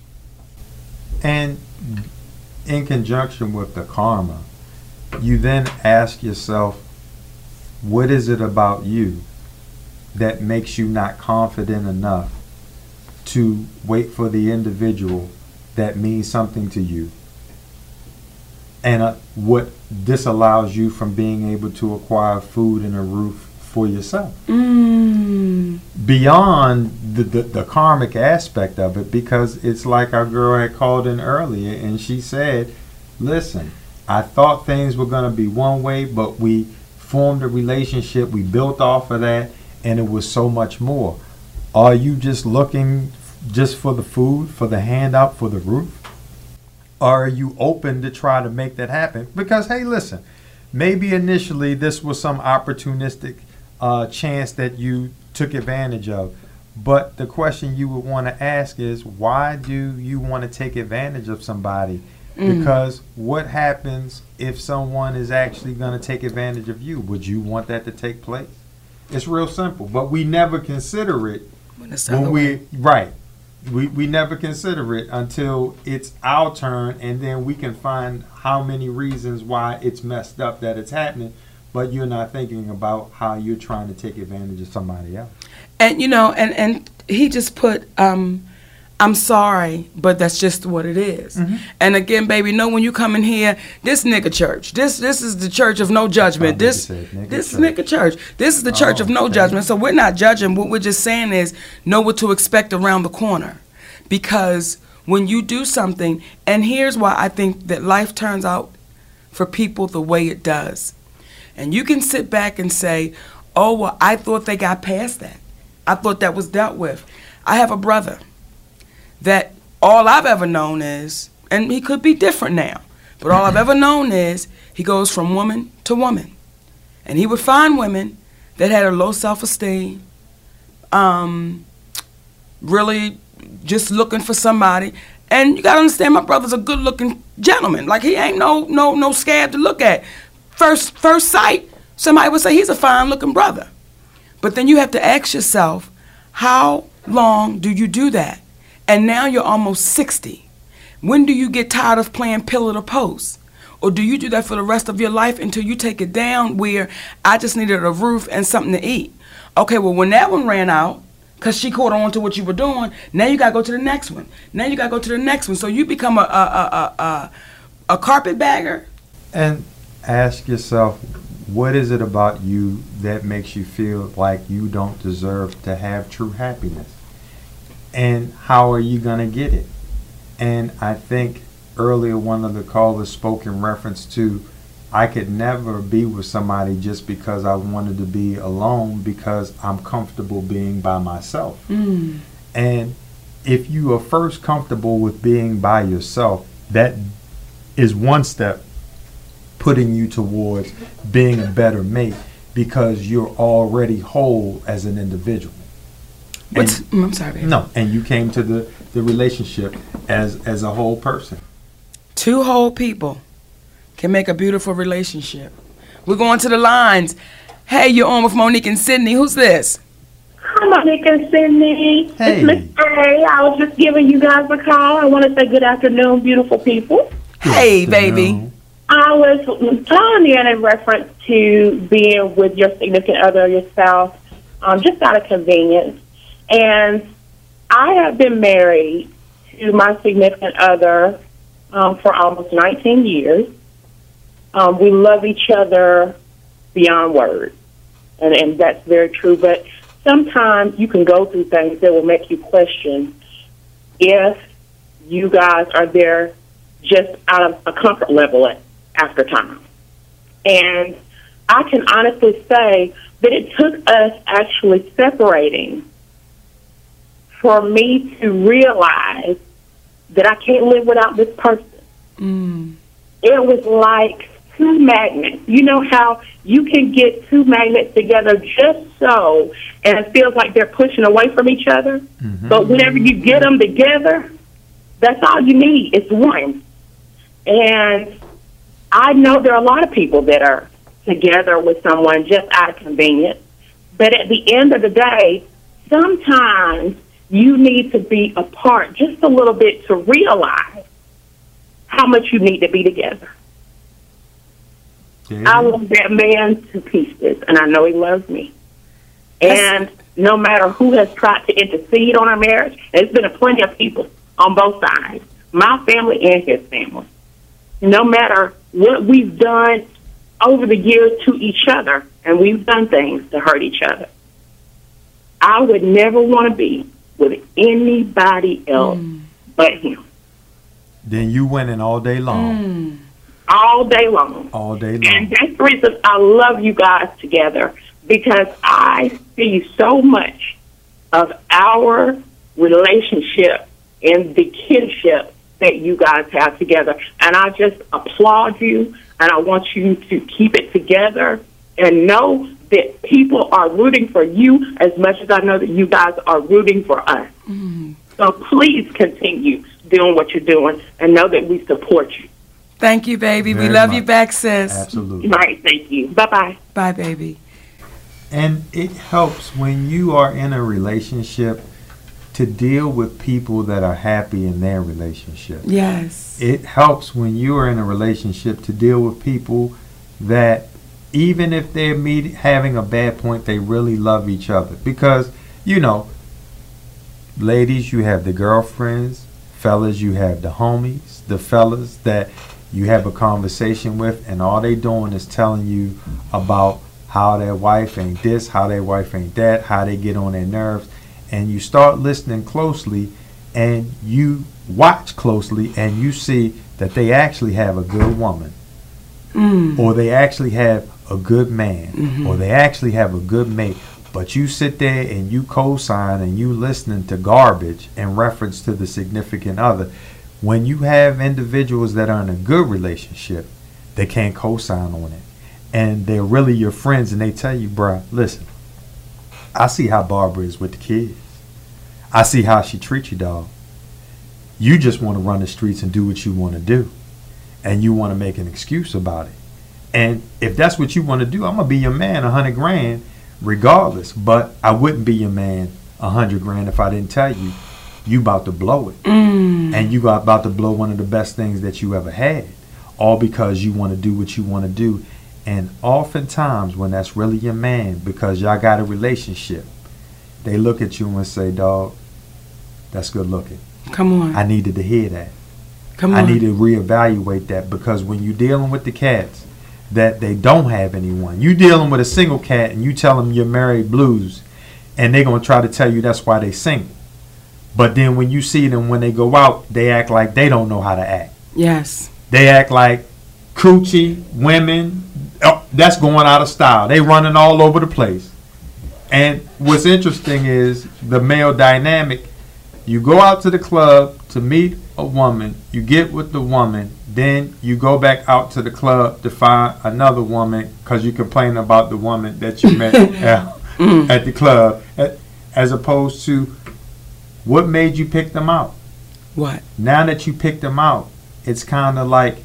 And in conjunction with the karma, you then ask yourself, what is it about you that makes you not confident enough to wait for the individual that means something to you? And uh, what disallows you from being able to acquire food and a roof for yourself? Mm. Beyond the, the, the karmic aspect of it, because it's like our girl had called in earlier and she said, listen, I thought things were going to be one way, but we formed a relationship, we built off of that, and it was so much more. Are you just looking just for the food, for the handout, for the roof? Or are you open to try to make that happen? Because, hey, listen, maybe initially this was some opportunistic uh, chance that you took advantage of. But the question you would want to ask is, why do you want to take advantage of somebody? Because what happens if someone is actually going to take advantage of you? Would you want that to take place? It's real simple, but we never consider it when, it's when we right. We we never consider it until it's our turn, and then we can find how many reasons why it's messed up that it's happening. But you're not thinking about how you're trying to take advantage of somebody else. And you know, and and he just put. Um, I'm sorry, but that's just what it is. Mm-hmm. And again, baby, know when you come in here, this nigga church. This this is the church of no judgment. Oh, this nigga this church. nigga church. This is the church oh, of no okay. judgment. So we're not judging. What we're just saying is know what to expect around the corner. Because when you do something, and here's why I think that life turns out for people the way it does. And you can sit back and say, oh, well, I thought they got past that. I thought that was dealt with. I have a brother that all I've ever known is, and he could be different now, but all I've ever known is he goes from woman to woman. And he would find women that had a low self-esteem, um, really just looking for somebody. And you gotta understand, my brother's a good-looking gentleman. Like, he ain't no no no scab to look at. First first sight, somebody would say he's a fine-looking brother. But then you have to ask yourself, how long do you do that? And now you're almost sixty. When do you get tired of playing pillar to post? Or do you do that for the rest of your life until you take it down where I just needed a roof and something to eat? Okay, well, when that one ran out, because she caught on to what you were doing, now you got to go to the next one. Now you got to go to the next one. So you become a, a, a, a, a carpetbagger. And ask yourself, what is it about you that makes you feel like you don't deserve to have true happiness? And how are you going to get it? And I think earlier one of the callers spoke in reference to, I could never be with somebody just because I wanted to be alone because I'm comfortable being by myself. Mm. And if you are first comfortable with being by yourself, that is one step putting you towards being a better mate because you're already whole as an individual. What's, and, I'm sorry, baby. No, and you came to the, the relationship as as a whole person. Two whole people can make a beautiful relationship. We're going to the lines. Hey, you're on with Monique and Sydney. Who's this? Hi, Monique and Sydney. Hey. It's Miss A. I was just giving you guys a call. I want to say good afternoon, beautiful people. Hey, baby. I was calling in in reference to being with your significant other, your spouse, um, just out of convenience. And I have been married to my significant other um, for almost nineteen years. Um, we love each other beyond words, and, and that's very true. But sometimes you can go through things that will make you question if you guys are there just out of a comfort level at, after time. And I can honestly say that it took us actually separating for me to realize that I can't live without this person. Mm. It was like two magnets. You know how you can get two magnets together just so, and it feels like they're pushing away from each other. Mm-hmm. But whenever you get them together, that's all you need. It's one. And I know there are a lot of people that are together with someone just out of convenience. But at the end of the day, sometimes you need to be apart just a little bit to realize how much you need to be together. Yeah. I love that man to pieces, and I know he loves me. And no matter who has tried to intercede on our marriage, there's been a plenty of people on both sides, my family and his family. No matter what we've done over the years to each other, and we've done things to hurt each other, I would never want to be with anybody else mm. but him. Then you winning all day long. Mm. All day long. All day long. And that's the reason I love you guys together, because I see so much of our relationship and the kinship that you guys have together. And I just applaud you, and I want you to keep it together and know that people are rooting for you as much as I know that you guys are rooting for us. Mm. So please continue doing what you're doing and know that we support you. Thank you, baby. Very we love much. you back, sis. Absolutely. Right, thank you. Bye-bye. Bye, baby. And it helps when you are in a relationship to deal with people that are happy in their relationship. Yes. It helps when you are in a relationship to deal with people that even if they're meet, having a bad point, they really love each other. Because, you know, ladies, you have the girlfriends. Fellas, you have the homies. The fellas that you have a conversation with, and all they doing is telling you about how their wife ain't this, how their wife ain't that, how they get on their nerves. And you start listening closely, and you watch closely, and you see that they actually have a good woman. Mm. Or they actually have a good man, mm-hmm. or they actually have a good mate. But you sit there and you co-sign and you listening to garbage in reference to the significant other. When you have individuals that are in a good relationship, they can't co-sign on it. And they're really your friends, and they tell you, bruh, listen, I see how Barbara is with the kids. I see how she treats you, dog. You just want to run the streets and do what you want to do. And you want to make an excuse about it. And if that's what you want to do, I'm going to be your man a hundred grand regardless. But I wouldn't be your man a hundred grand if I didn't tell you you about to blow it. Mm. And you got about to blow one of the best things that you ever had. All because you want to do what you want to do. And oftentimes when that's really your man, because y'all got a relationship, they look at you and say, dog, that's good looking. Come on. I needed to hear that. Come on. I need to reevaluate that, because when you're dealing with the cats that they don't have anyone, you dealing with a single cat and you tell them you're married blues, and they're going to try to tell you that's why they single. But then when you see them, when they go out, they act like they don't know how to act. Yes. They act like coochie women. Oh, that's going out of style. They running all over the place. And what's interesting is the male dynamic, You go out to the club to meet a woman, you get with the woman, then you go back out to the club to find another woman because you complain about the woman that you met at, mm. at the club, as opposed to what made you pick them out. What? Now that you picked them out, it's kind of like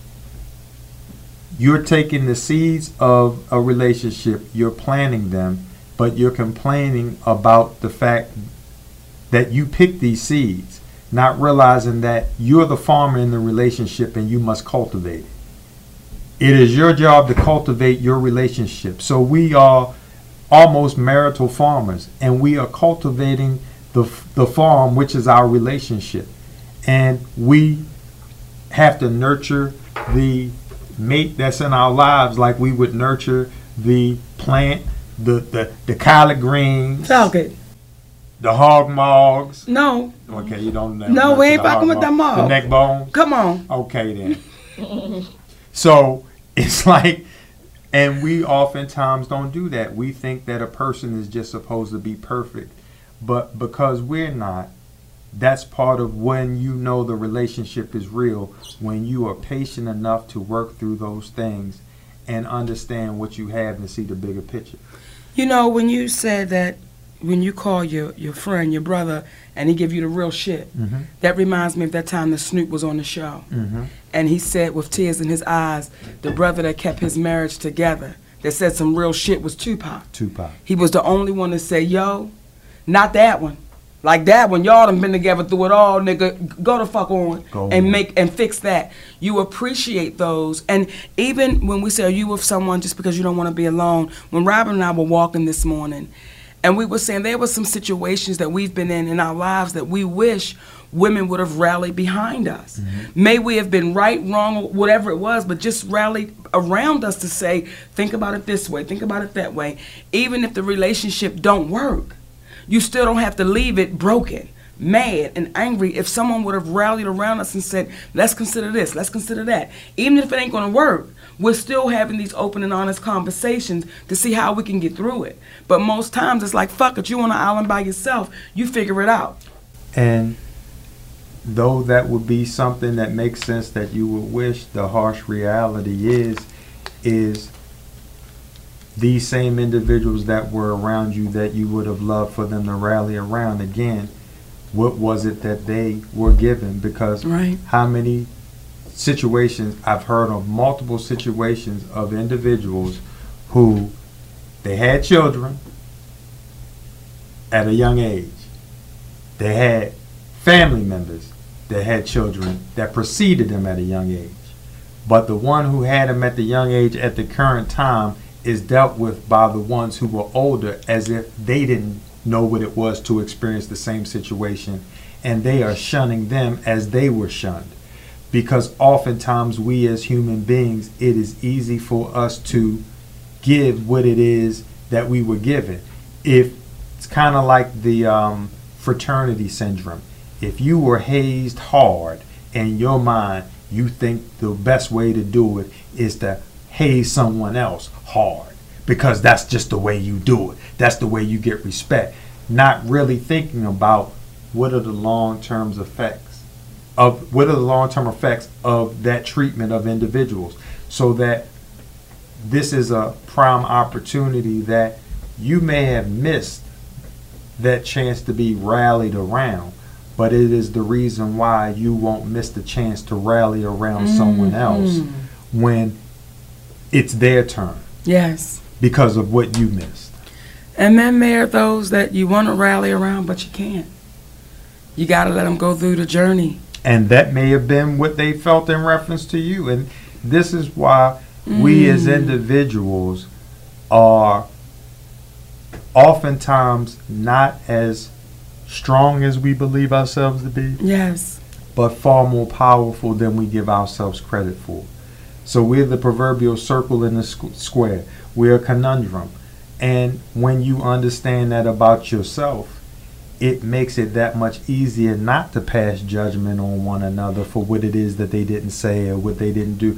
you're taking the seeds of a relationship, you're planting them, but you're complaining about the fact that you picked these seeds, not realizing that you're the farmer in the relationship and you must cultivate it. It is your job to cultivate your relationship. So we are almost marital farmers, and we are cultivating the the farm, which is our relationship. And we have to nurture the mate that's in our lives like we would nurture the plant, the the, the collard greens. Okay. The hog mogs. No. Okay, you don't know. No, we ain't fucking with the mog. The neck bone. Come on. Okay then. So it's like, and we oftentimes don't do that. We think that a person is just supposed to be perfect, but because we're not, that's part of when you know the relationship is real, when you are patient enough to work through those things and understand what you have and see the bigger picture. You know, when you said that, when you call your, your friend, your brother, and he give you the real shit, mm-hmm. that reminds me of that time that Snoop was on the show. Mm-hmm. And he said with tears in his eyes, the brother that kept his marriage together, that said some real shit, was Tupac. Tupac. He was the only one to say, yo, not that one. Like that one, y'all done been together through it all, nigga. Go the fuck on Go and on. make and fix that. You appreciate those. And even when we say, are you with someone just because you don't want to be alone? When Robin and I were walking this morning, and we were saying there were some situations that we've been in in our lives that we wish women would have rallied behind us. Mm-hmm. May we have been right, wrong, whatever it was, but just rallied around us to say, think about it this way, think about it that way. Even if the relationship don't work, you still don't have to leave it broken, mad, and angry. If someone would have rallied around us and said, let's consider this, let's consider that. Even if it ain't going to work, we're still having these open and honest conversations to see how we can get through it. But most times it's like, fuck it, you on an island by yourself, you figure it out. And though that would be something that makes sense that you would wish, the harsh reality is, is these same individuals that were around you that you would have loved for them to rally around again, what was it that they were given? Because right. how many situations, I've heard of multiple situations of individuals who they had children at a young age. They had family members that had children that preceded them at a young age. But the one who had them at the young age at the current time is dealt with by the ones who were older as if they didn't know what it was to experience the same situation, and they are shunning them as they were shunned. Because oftentimes we as human beings, it is easy for us to give what it is that we were given. If it's kind of like the um, fraternity syndrome. If you were hazed hard in your mind, you think the best way to do it is to haze someone else hard, because that's just the way you do it. That's the way you get respect. Not really thinking about what are the long-term effects of what are the long-term effects of that treatment of individuals, so that this is a prime opportunity that you may have missed that chance to be rallied around, but it is the reason why you won't miss the chance to rally around mm-hmm. someone else when it's their turn. Yes. Because of what you missed. And then there are those that you want to rally around, but you can't. You got to let them go through the journey. And that may have been what they felt in reference to you. And this is why mm. we as individuals are oftentimes not as strong as we believe ourselves to be. Yes. But far more powerful than we give ourselves credit for. So we're the proverbial circle in the square. We're a conundrum. And when you understand that about yourself, it makes it that much easier not to pass judgment on one another for what it is that they didn't say or what they didn't do.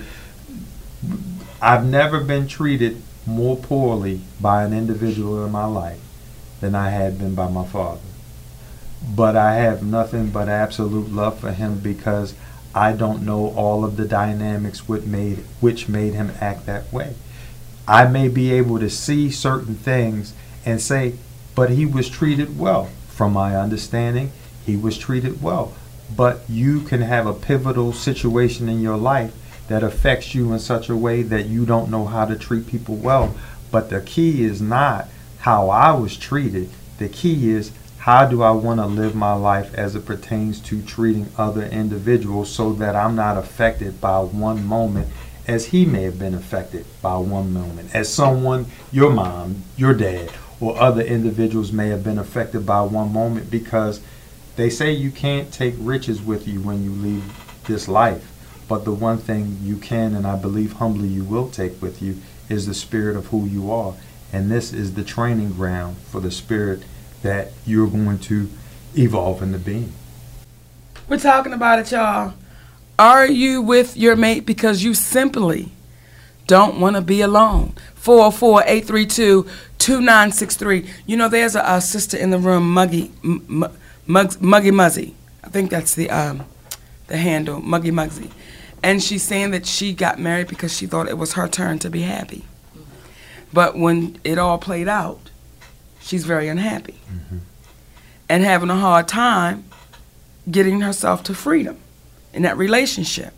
I've never been treated more poorly by an individual in my life than I had been by my father. but I have nothing but absolute love for him because I don't know all of the dynamics which made which made him act that way. I may be able to see certain things and say, but he was treated well. From my understanding, he was treated well. But you can have a pivotal situation in your life that affects you in such a way that you don't know how to treat people well. But the key is not how I was treated. The key is, how do I want to live my life as it pertains to treating other individuals so that I'm not affected by one moment as he may have been affected by one moment, as someone, your mom, your dad, or other individuals may have been affected by one moment, because they say you can't take riches with you when you leave this life. But the one thing you can, and I believe humbly you will take with you, is the spirit of who you are. And this is the training ground for the spirit that you're going to evolve into being. We're talking about it, y'all. Are you with your mate because you simply don't want to be alone? four oh four, eight three two, two nine six three. You know, there's a, a sister in the room, Muggy, M- M- Muggs, Muggy Muzzy. I think that's the um, the handle, Muggy Muggsy. And she's saying that she got married because she thought it was her turn to be happy. But when it all played out, she's very unhappy. Mm-hmm. And having a hard time getting herself to freedom in that relationship.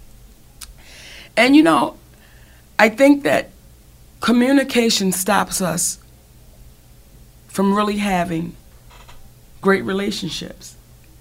And you know, I think that communication stops us from really having great relationships.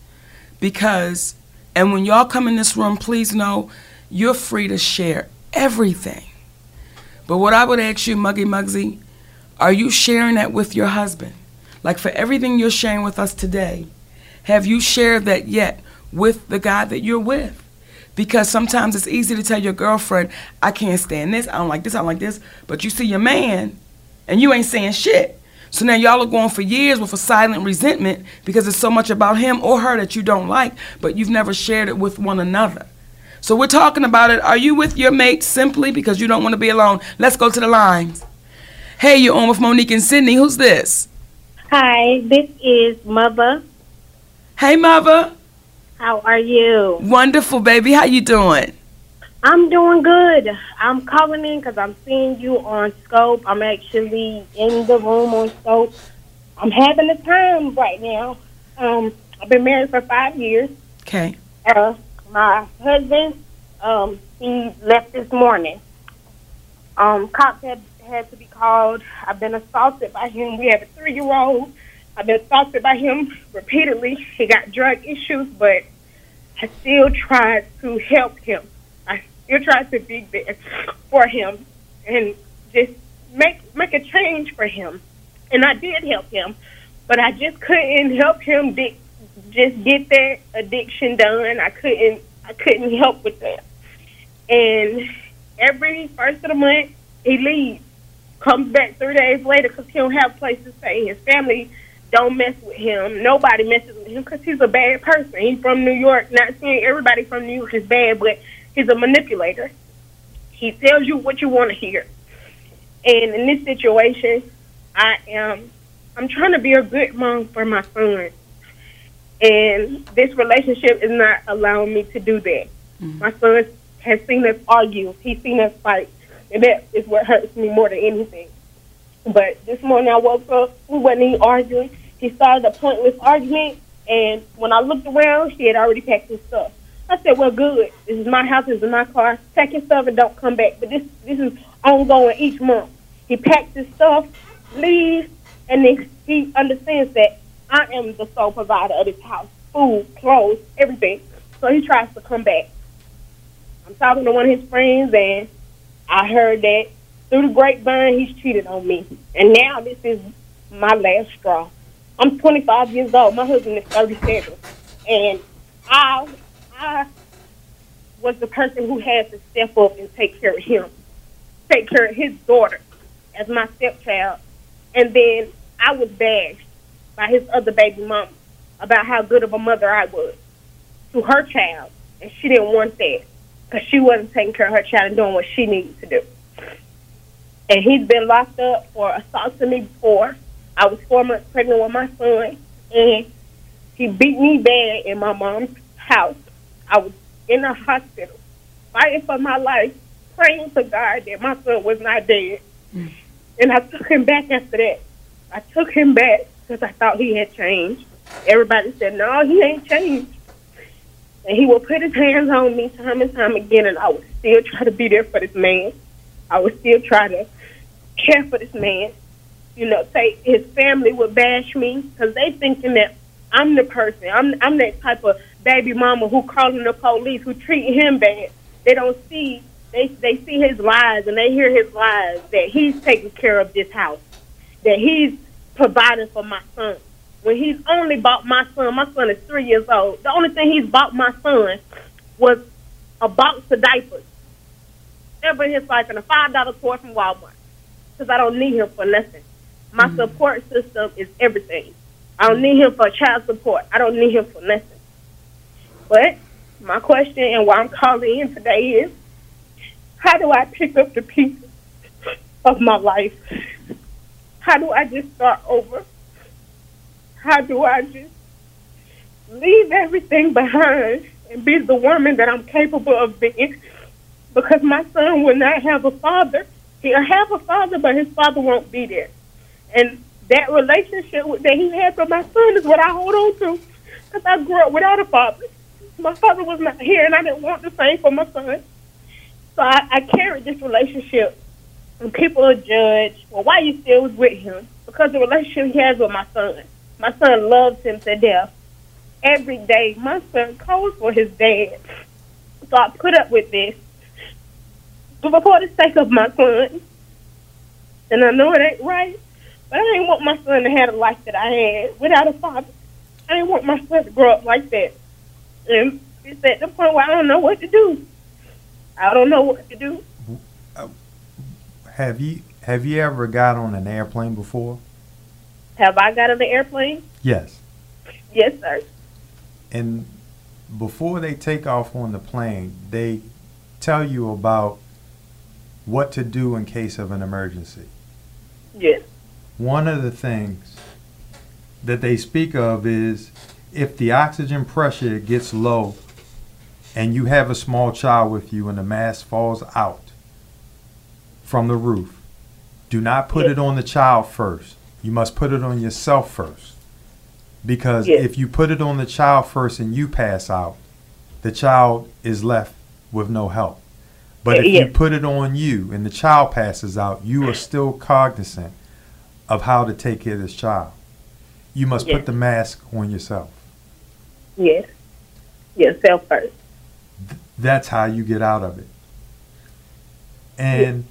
Because, and when y'all come in this room, please know you're free to share everything. But what I would ask you, Muggy Muggsy, are you sharing that with your husband? Like, for everything you're sharing with us today, have you shared that yet with the guy that you're with? Because sometimes it's easy to tell your girlfriend, I can't stand this, I don't like this, I don't like this. But you see your man, and you ain't saying shit. So now y'all are going for years with a silent resentment because it's so much about him or her that you don't like, but you've never shared it with one another. So we're talking about it. Are you with your mate simply because you don't want to be alone? Let's go to the lines. Hey, you're on with Monique and Sydney. Who's this? Hi, this is Mother. Hey, Mother. How are you? Wonderful, baby. How you doing? I'm doing good. I'm calling in because I'm seeing you on Scope. I'm actually in the room on Scope. I'm having a time right now. Um, I've been married for five years. Okay. Uh, my husband, um, he left this morning. Um, cops had, had to be called. I've been assaulted by him. We have a three-year-old. I've been assaulted by him repeatedly. He got drug issues, but I still tried to help him. I still tried to be there for him and just make make a change for him. And I did help him, but I just couldn't help him di- just get that addiction done. I couldn't I couldn't help with that. And every first of the month, he leaves, comes back three days later because he don't have a place to stay. His family don't mess with him. Nobody messes with him because he's a bad person. He's from New York. Not saying everybody from New York is bad, but he's a manipulator. He tells you what you want to hear. And in this situation, I am, I'm trying to be a good mom for my son. And this relationship is not allowing me to do that. Mm-hmm. My son has seen us argue. He's seen us fight. And that is what hurts me more than anything. But this morning I woke up, we wasn't even arguing. He started a pointless argument, and when I looked around, he had already packed his stuff. I said, well, good. This is my house, this is my car. Pack your stuff and don't come back. But this this is ongoing each month. He packs his stuff, leaves, and then he understands that I am the sole provider of this house. Food, clothes, everything. So he tries to come back. I'm talking to one of his friends, and I heard that through the grapevine, he's cheated on me. And now this is my last straw. I'm twenty-five years old. My husband is thirty-seven. And I, I was the person who had to step up and take care of him, take care of his daughter as my stepchild. And then I was bashed by his other baby mama about how good of a mother I was to her child. And she didn't want that because she wasn't taking care of her child and doing what she needed to do. And he's been locked up for assaulting me before. I was four months pregnant with my son, and He beat me bad in my mom's house. I was in the hospital, fighting for my life, praying to God that my son was not dead. Mm. And I took him back after that. I took him back because I thought he had changed. Everybody said, no, he ain't changed. And he would put his hands on me time and time again, and I would still try to be there for this man. I would still try to care for this man. You know, say his family would bash me because they thinking that I'm the person. I'm I'm that type of baby mama who calling the police, who treating him bad. They don't see, they, they see his lies and they hear his lies, that he's taking care of this house, that he's providing for my son. When he's only bought my son, my son is three years old, the only thing he's bought my son was a box of diapers. Never in his life, and a five dollar toy from Walmart. Because I don't need him for nothing. My mm-hmm. support system is everything. I don't need him for child support. I don't need him for nothing. But my question and why I'm calling in today is, how do I pick up the pieces of my life? How do I just start over? How do I just leave everything behind and be the woman that I'm capable of being? Because my son will not have a father. He'll have a father, but his father won't be there. And that relationship that he had with my son is what I hold on to. Because I grew up without a father. My father was not here, and I didn't want the same for my son. So I, I carried this relationship. And people will judge, well, why you still was with him? Because the relationship he has with my son. My son loves him to death. Every day, my son calls for his dad. So I put up with this for the sake of my son. And I know it ain't right, but I didn't want my son to have the life that I had without a father. I didn't want my son to grow up like that. And it's at the point where I don't know what to do. I don't know what to do. Have you have you ever got on an airplane before? Have I got on the airplane? Yes. Yes, sir. And before they take off on the plane, they tell you about what to do in case of an emergency. Yes. One of the things that they speak of is if the oxygen pressure gets low and you have a small child with you and the mask falls out from the roof, do not put yes. it on the child first. You must put it on yourself first. Because yes. if you put it on the child first and you pass out, the child is left with no help. But if yes. you put it on you and the child passes out, you are still cognizant of how to take care of this child. You must yes. put the mask on yourself. Yes. Yourself first. Th- that's how you get out of it. And yes.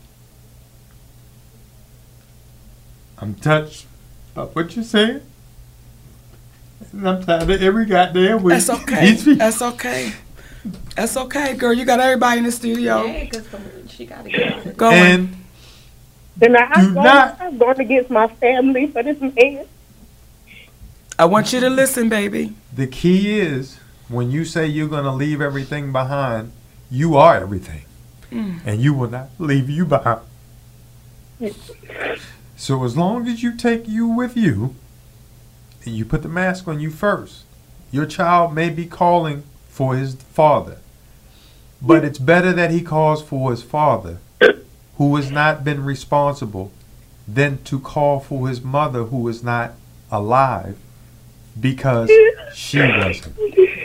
I'm touched by what you're saying. And I'm tired of every goddamn week. That's okay. That's okay. That's okay, girl. You got everybody in the studio. Yeah, because she got to get out. Go and then I'm do going, not, I'm going against my family for this man. I want you to listen, baby. The key is when you say you're going to leave everything behind, you are everything. Mm. And you will not leave you behind. So as long as you take you with you, and you put the mask on you first, your child may be calling for his father. But it's better that he calls for his father, who has not been responsible, than to call for his mother, who is not alive, because she wasn't.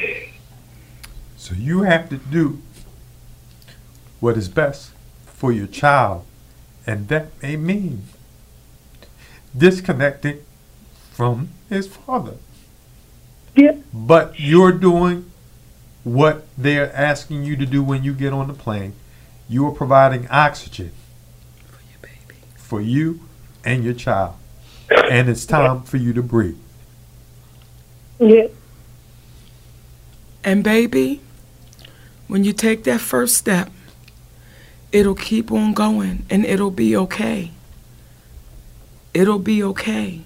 So you have to do what is best for your child. And that may mean disconnecting from his father. Yeah. But you're doing what they're asking you to do when you get on the plane. You are providing oxygen for your baby, for you and your child. And it's time for you to breathe. Yeah. And baby, when you take that first step, it'll keep on going and it'll be okay. It'll be okay.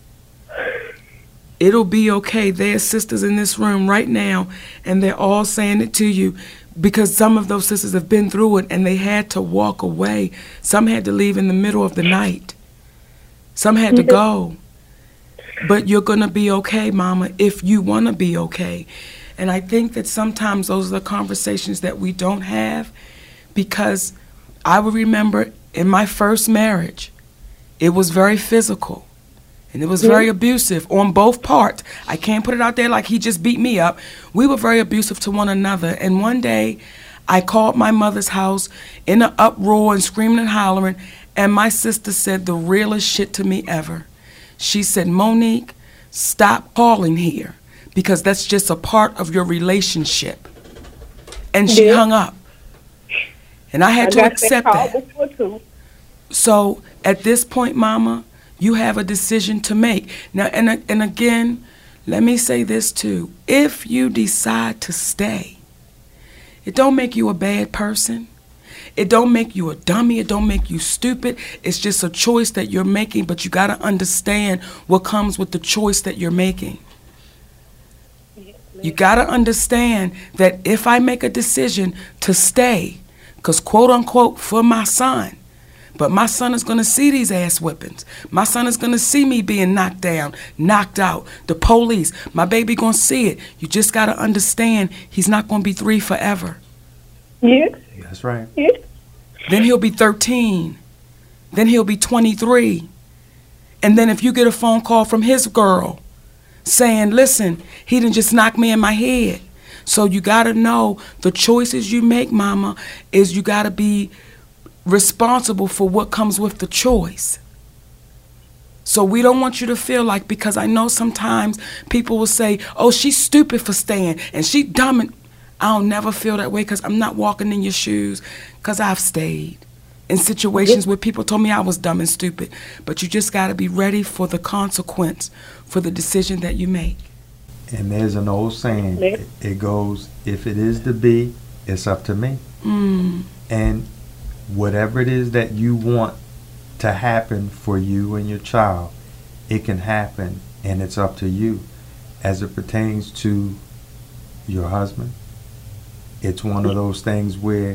It'll be okay. There's sisters in this room right now, and they're all saying it to you because some of those sisters have been through it, and they had to walk away. Some had to leave in the middle of the night. Some had to go. But you're going to be okay, Mama, if you want to be okay. And I think that sometimes those are the conversations that we don't have, because I would remember in my first marriage, it was very physical. And it was very abusive on both parts. I can't put it out there like he just beat me up. We were very abusive to one another. And one day, I called my mother's house in an uproar and screaming and hollering. And my sister said the realest shit to me ever. She said, Monique, stop calling here, because that's just a part of your relationship. And she Yeah. hung up. And I had I to got accept call that. before, too. So at this point, Mama, you have a decision to make. Now, and, and again, let me say this too. If you decide to stay, it don't make you a bad person. It don't make you a dummy. It don't make you stupid. It's just a choice that you're making, but you got to understand what comes with the choice that you're making. You got to understand that if I make a decision to stay, because quote unquote, for my son, but my son is going to see these ass whippings. My son is going to see me being knocked down, knocked out, the police. My baby going to see it. You just got to understand he's not going to be three forever. Yeah. That's right. Yeah. Then he'll be thirteen. Then he'll be twenty-three. And then if you get a phone call from his girl saying, listen, he didn't just knock me in my head. So you got to know the choices you make, Mama, is you got to be responsible for what comes with the choice. So we don't want you to feel like, because I know sometimes people will say, oh, she's stupid for staying and she dumb. And I'll never feel that way, because I'm not walking in your shoes, because I've stayed in situations where people told me I was dumb and stupid. But you just got to be ready for the consequence for the decision that you make. And there's an old saying, it, it goes, if it is to be, it's up to me. Mm. And whatever it is that you want to happen for you and your child, it can happen, and it's up to you. As it pertains to your husband, it's one of those things where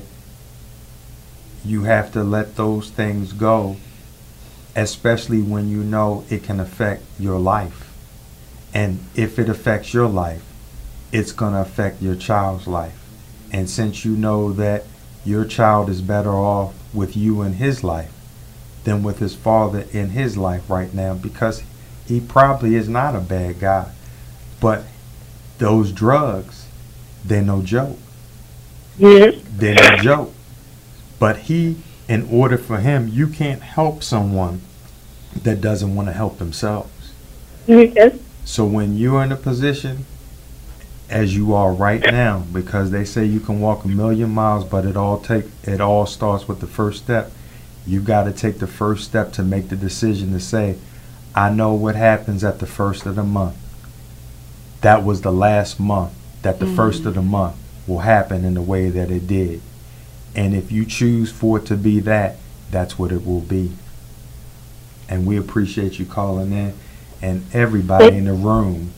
you have to let those things go, especially when you know it can affect your life. And if it affects your life, it's going to affect your child's life. And since you know that your child is better off with you in his life than with his father in his life right now, because he probably is not a bad guy, but those drugs, they're no joke. Yes. They're no joke. But he, in order for him, you can't help someone that doesn't want to help themselves. Yes. So when you're in a position as you are right now, because they say you can walk a million miles, but it all take it all starts with the first step. You got to take the first step to make the decision to say, I know what happens at the first of the month. That was the last month that the mm-hmm. first of the month will happen in the way that it did. And if you choose for it to be that, that's what it will be. And we appreciate you calling in. And everybody in the room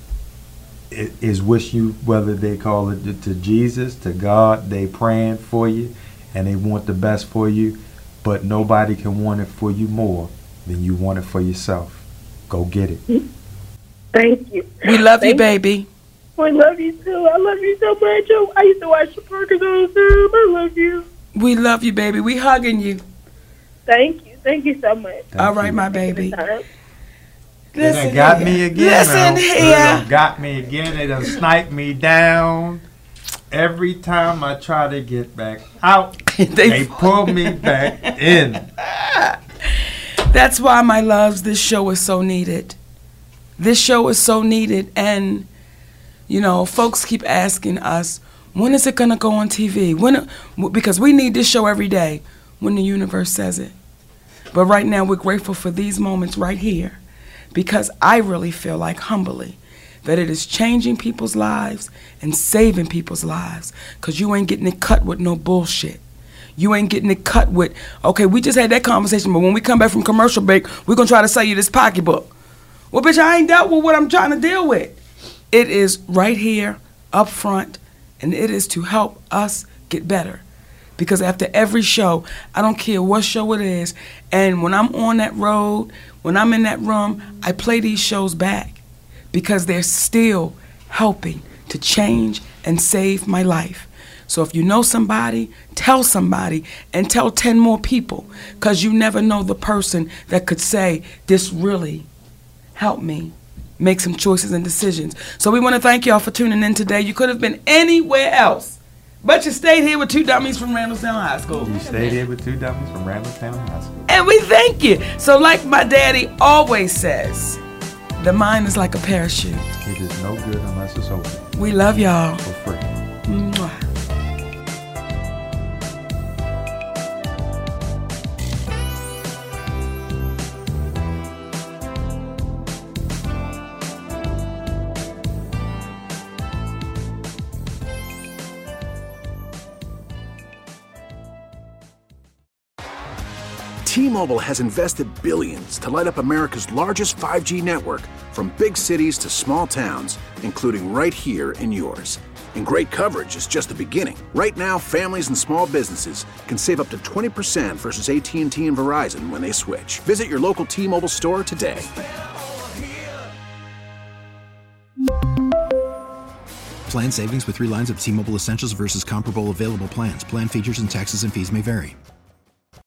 is wishing you, whether they call it to Jesus, to God, they praying for you and they want the best for you, but nobody can want it for you more than you want it for yourself. Go get it. Thank you. We love Thank you, baby. I love you too. I love you so much. I used to watch the Parkers all the time. I love you. We love you, baby. We hugging you. Thank you. Thank you so much. Thank all right, you. my baby. They done got me again. Listen now. They here. done got me again. They done sniped me down. Every time I try to get back out, they, they pull me back in. That's why, my loves, this show is so needed. This show is so needed. And, you know, folks keep asking us, when is it going to go on T V? When? Because we need this show every day when the universe says it. But right now, we're grateful for these moments right here, because I really feel like, humbly, that it is changing people's lives and saving people's lives, because you ain't getting it cut with no bullshit. You ain't getting it cut with, okay, we just had that conversation, but when we come back from commercial break, we're going to try to sell you this pocketbook. Well, bitch, I ain't dealt with what I'm trying to deal with. It is right here, up front, and it is to help us get better. because after every show, I don't care what show it is, and when I'm on that road, when I'm in that room, I play these shows back because they're still helping to change and save my life. So if you know somebody, tell somebody and tell ten more people, because you never know the person that could say, this really helped me make some choices and decisions. So we want to thank y'all for tuning in today. You could have been anywhere else, but you stayed here with two dummies from Randallstown High School. You stayed here with two dummies from Randallstown High School. And we thank you. So like my daddy always says, the mind is like a parachute. It is no good unless it's open. We love y'all. For free. Mwah. T-Mobile has invested billions to light up America's largest five G network, from big cities to small towns, including right here in yours. And great coverage is just the beginning. Right now, families and small businesses can save up to twenty percent versus A T and T and Verizon when they switch. Visit your local T-Mobile store today. Plan savings with three lines of T-Mobile Essentials versus comparable available plans. Plan features and taxes and fees may vary.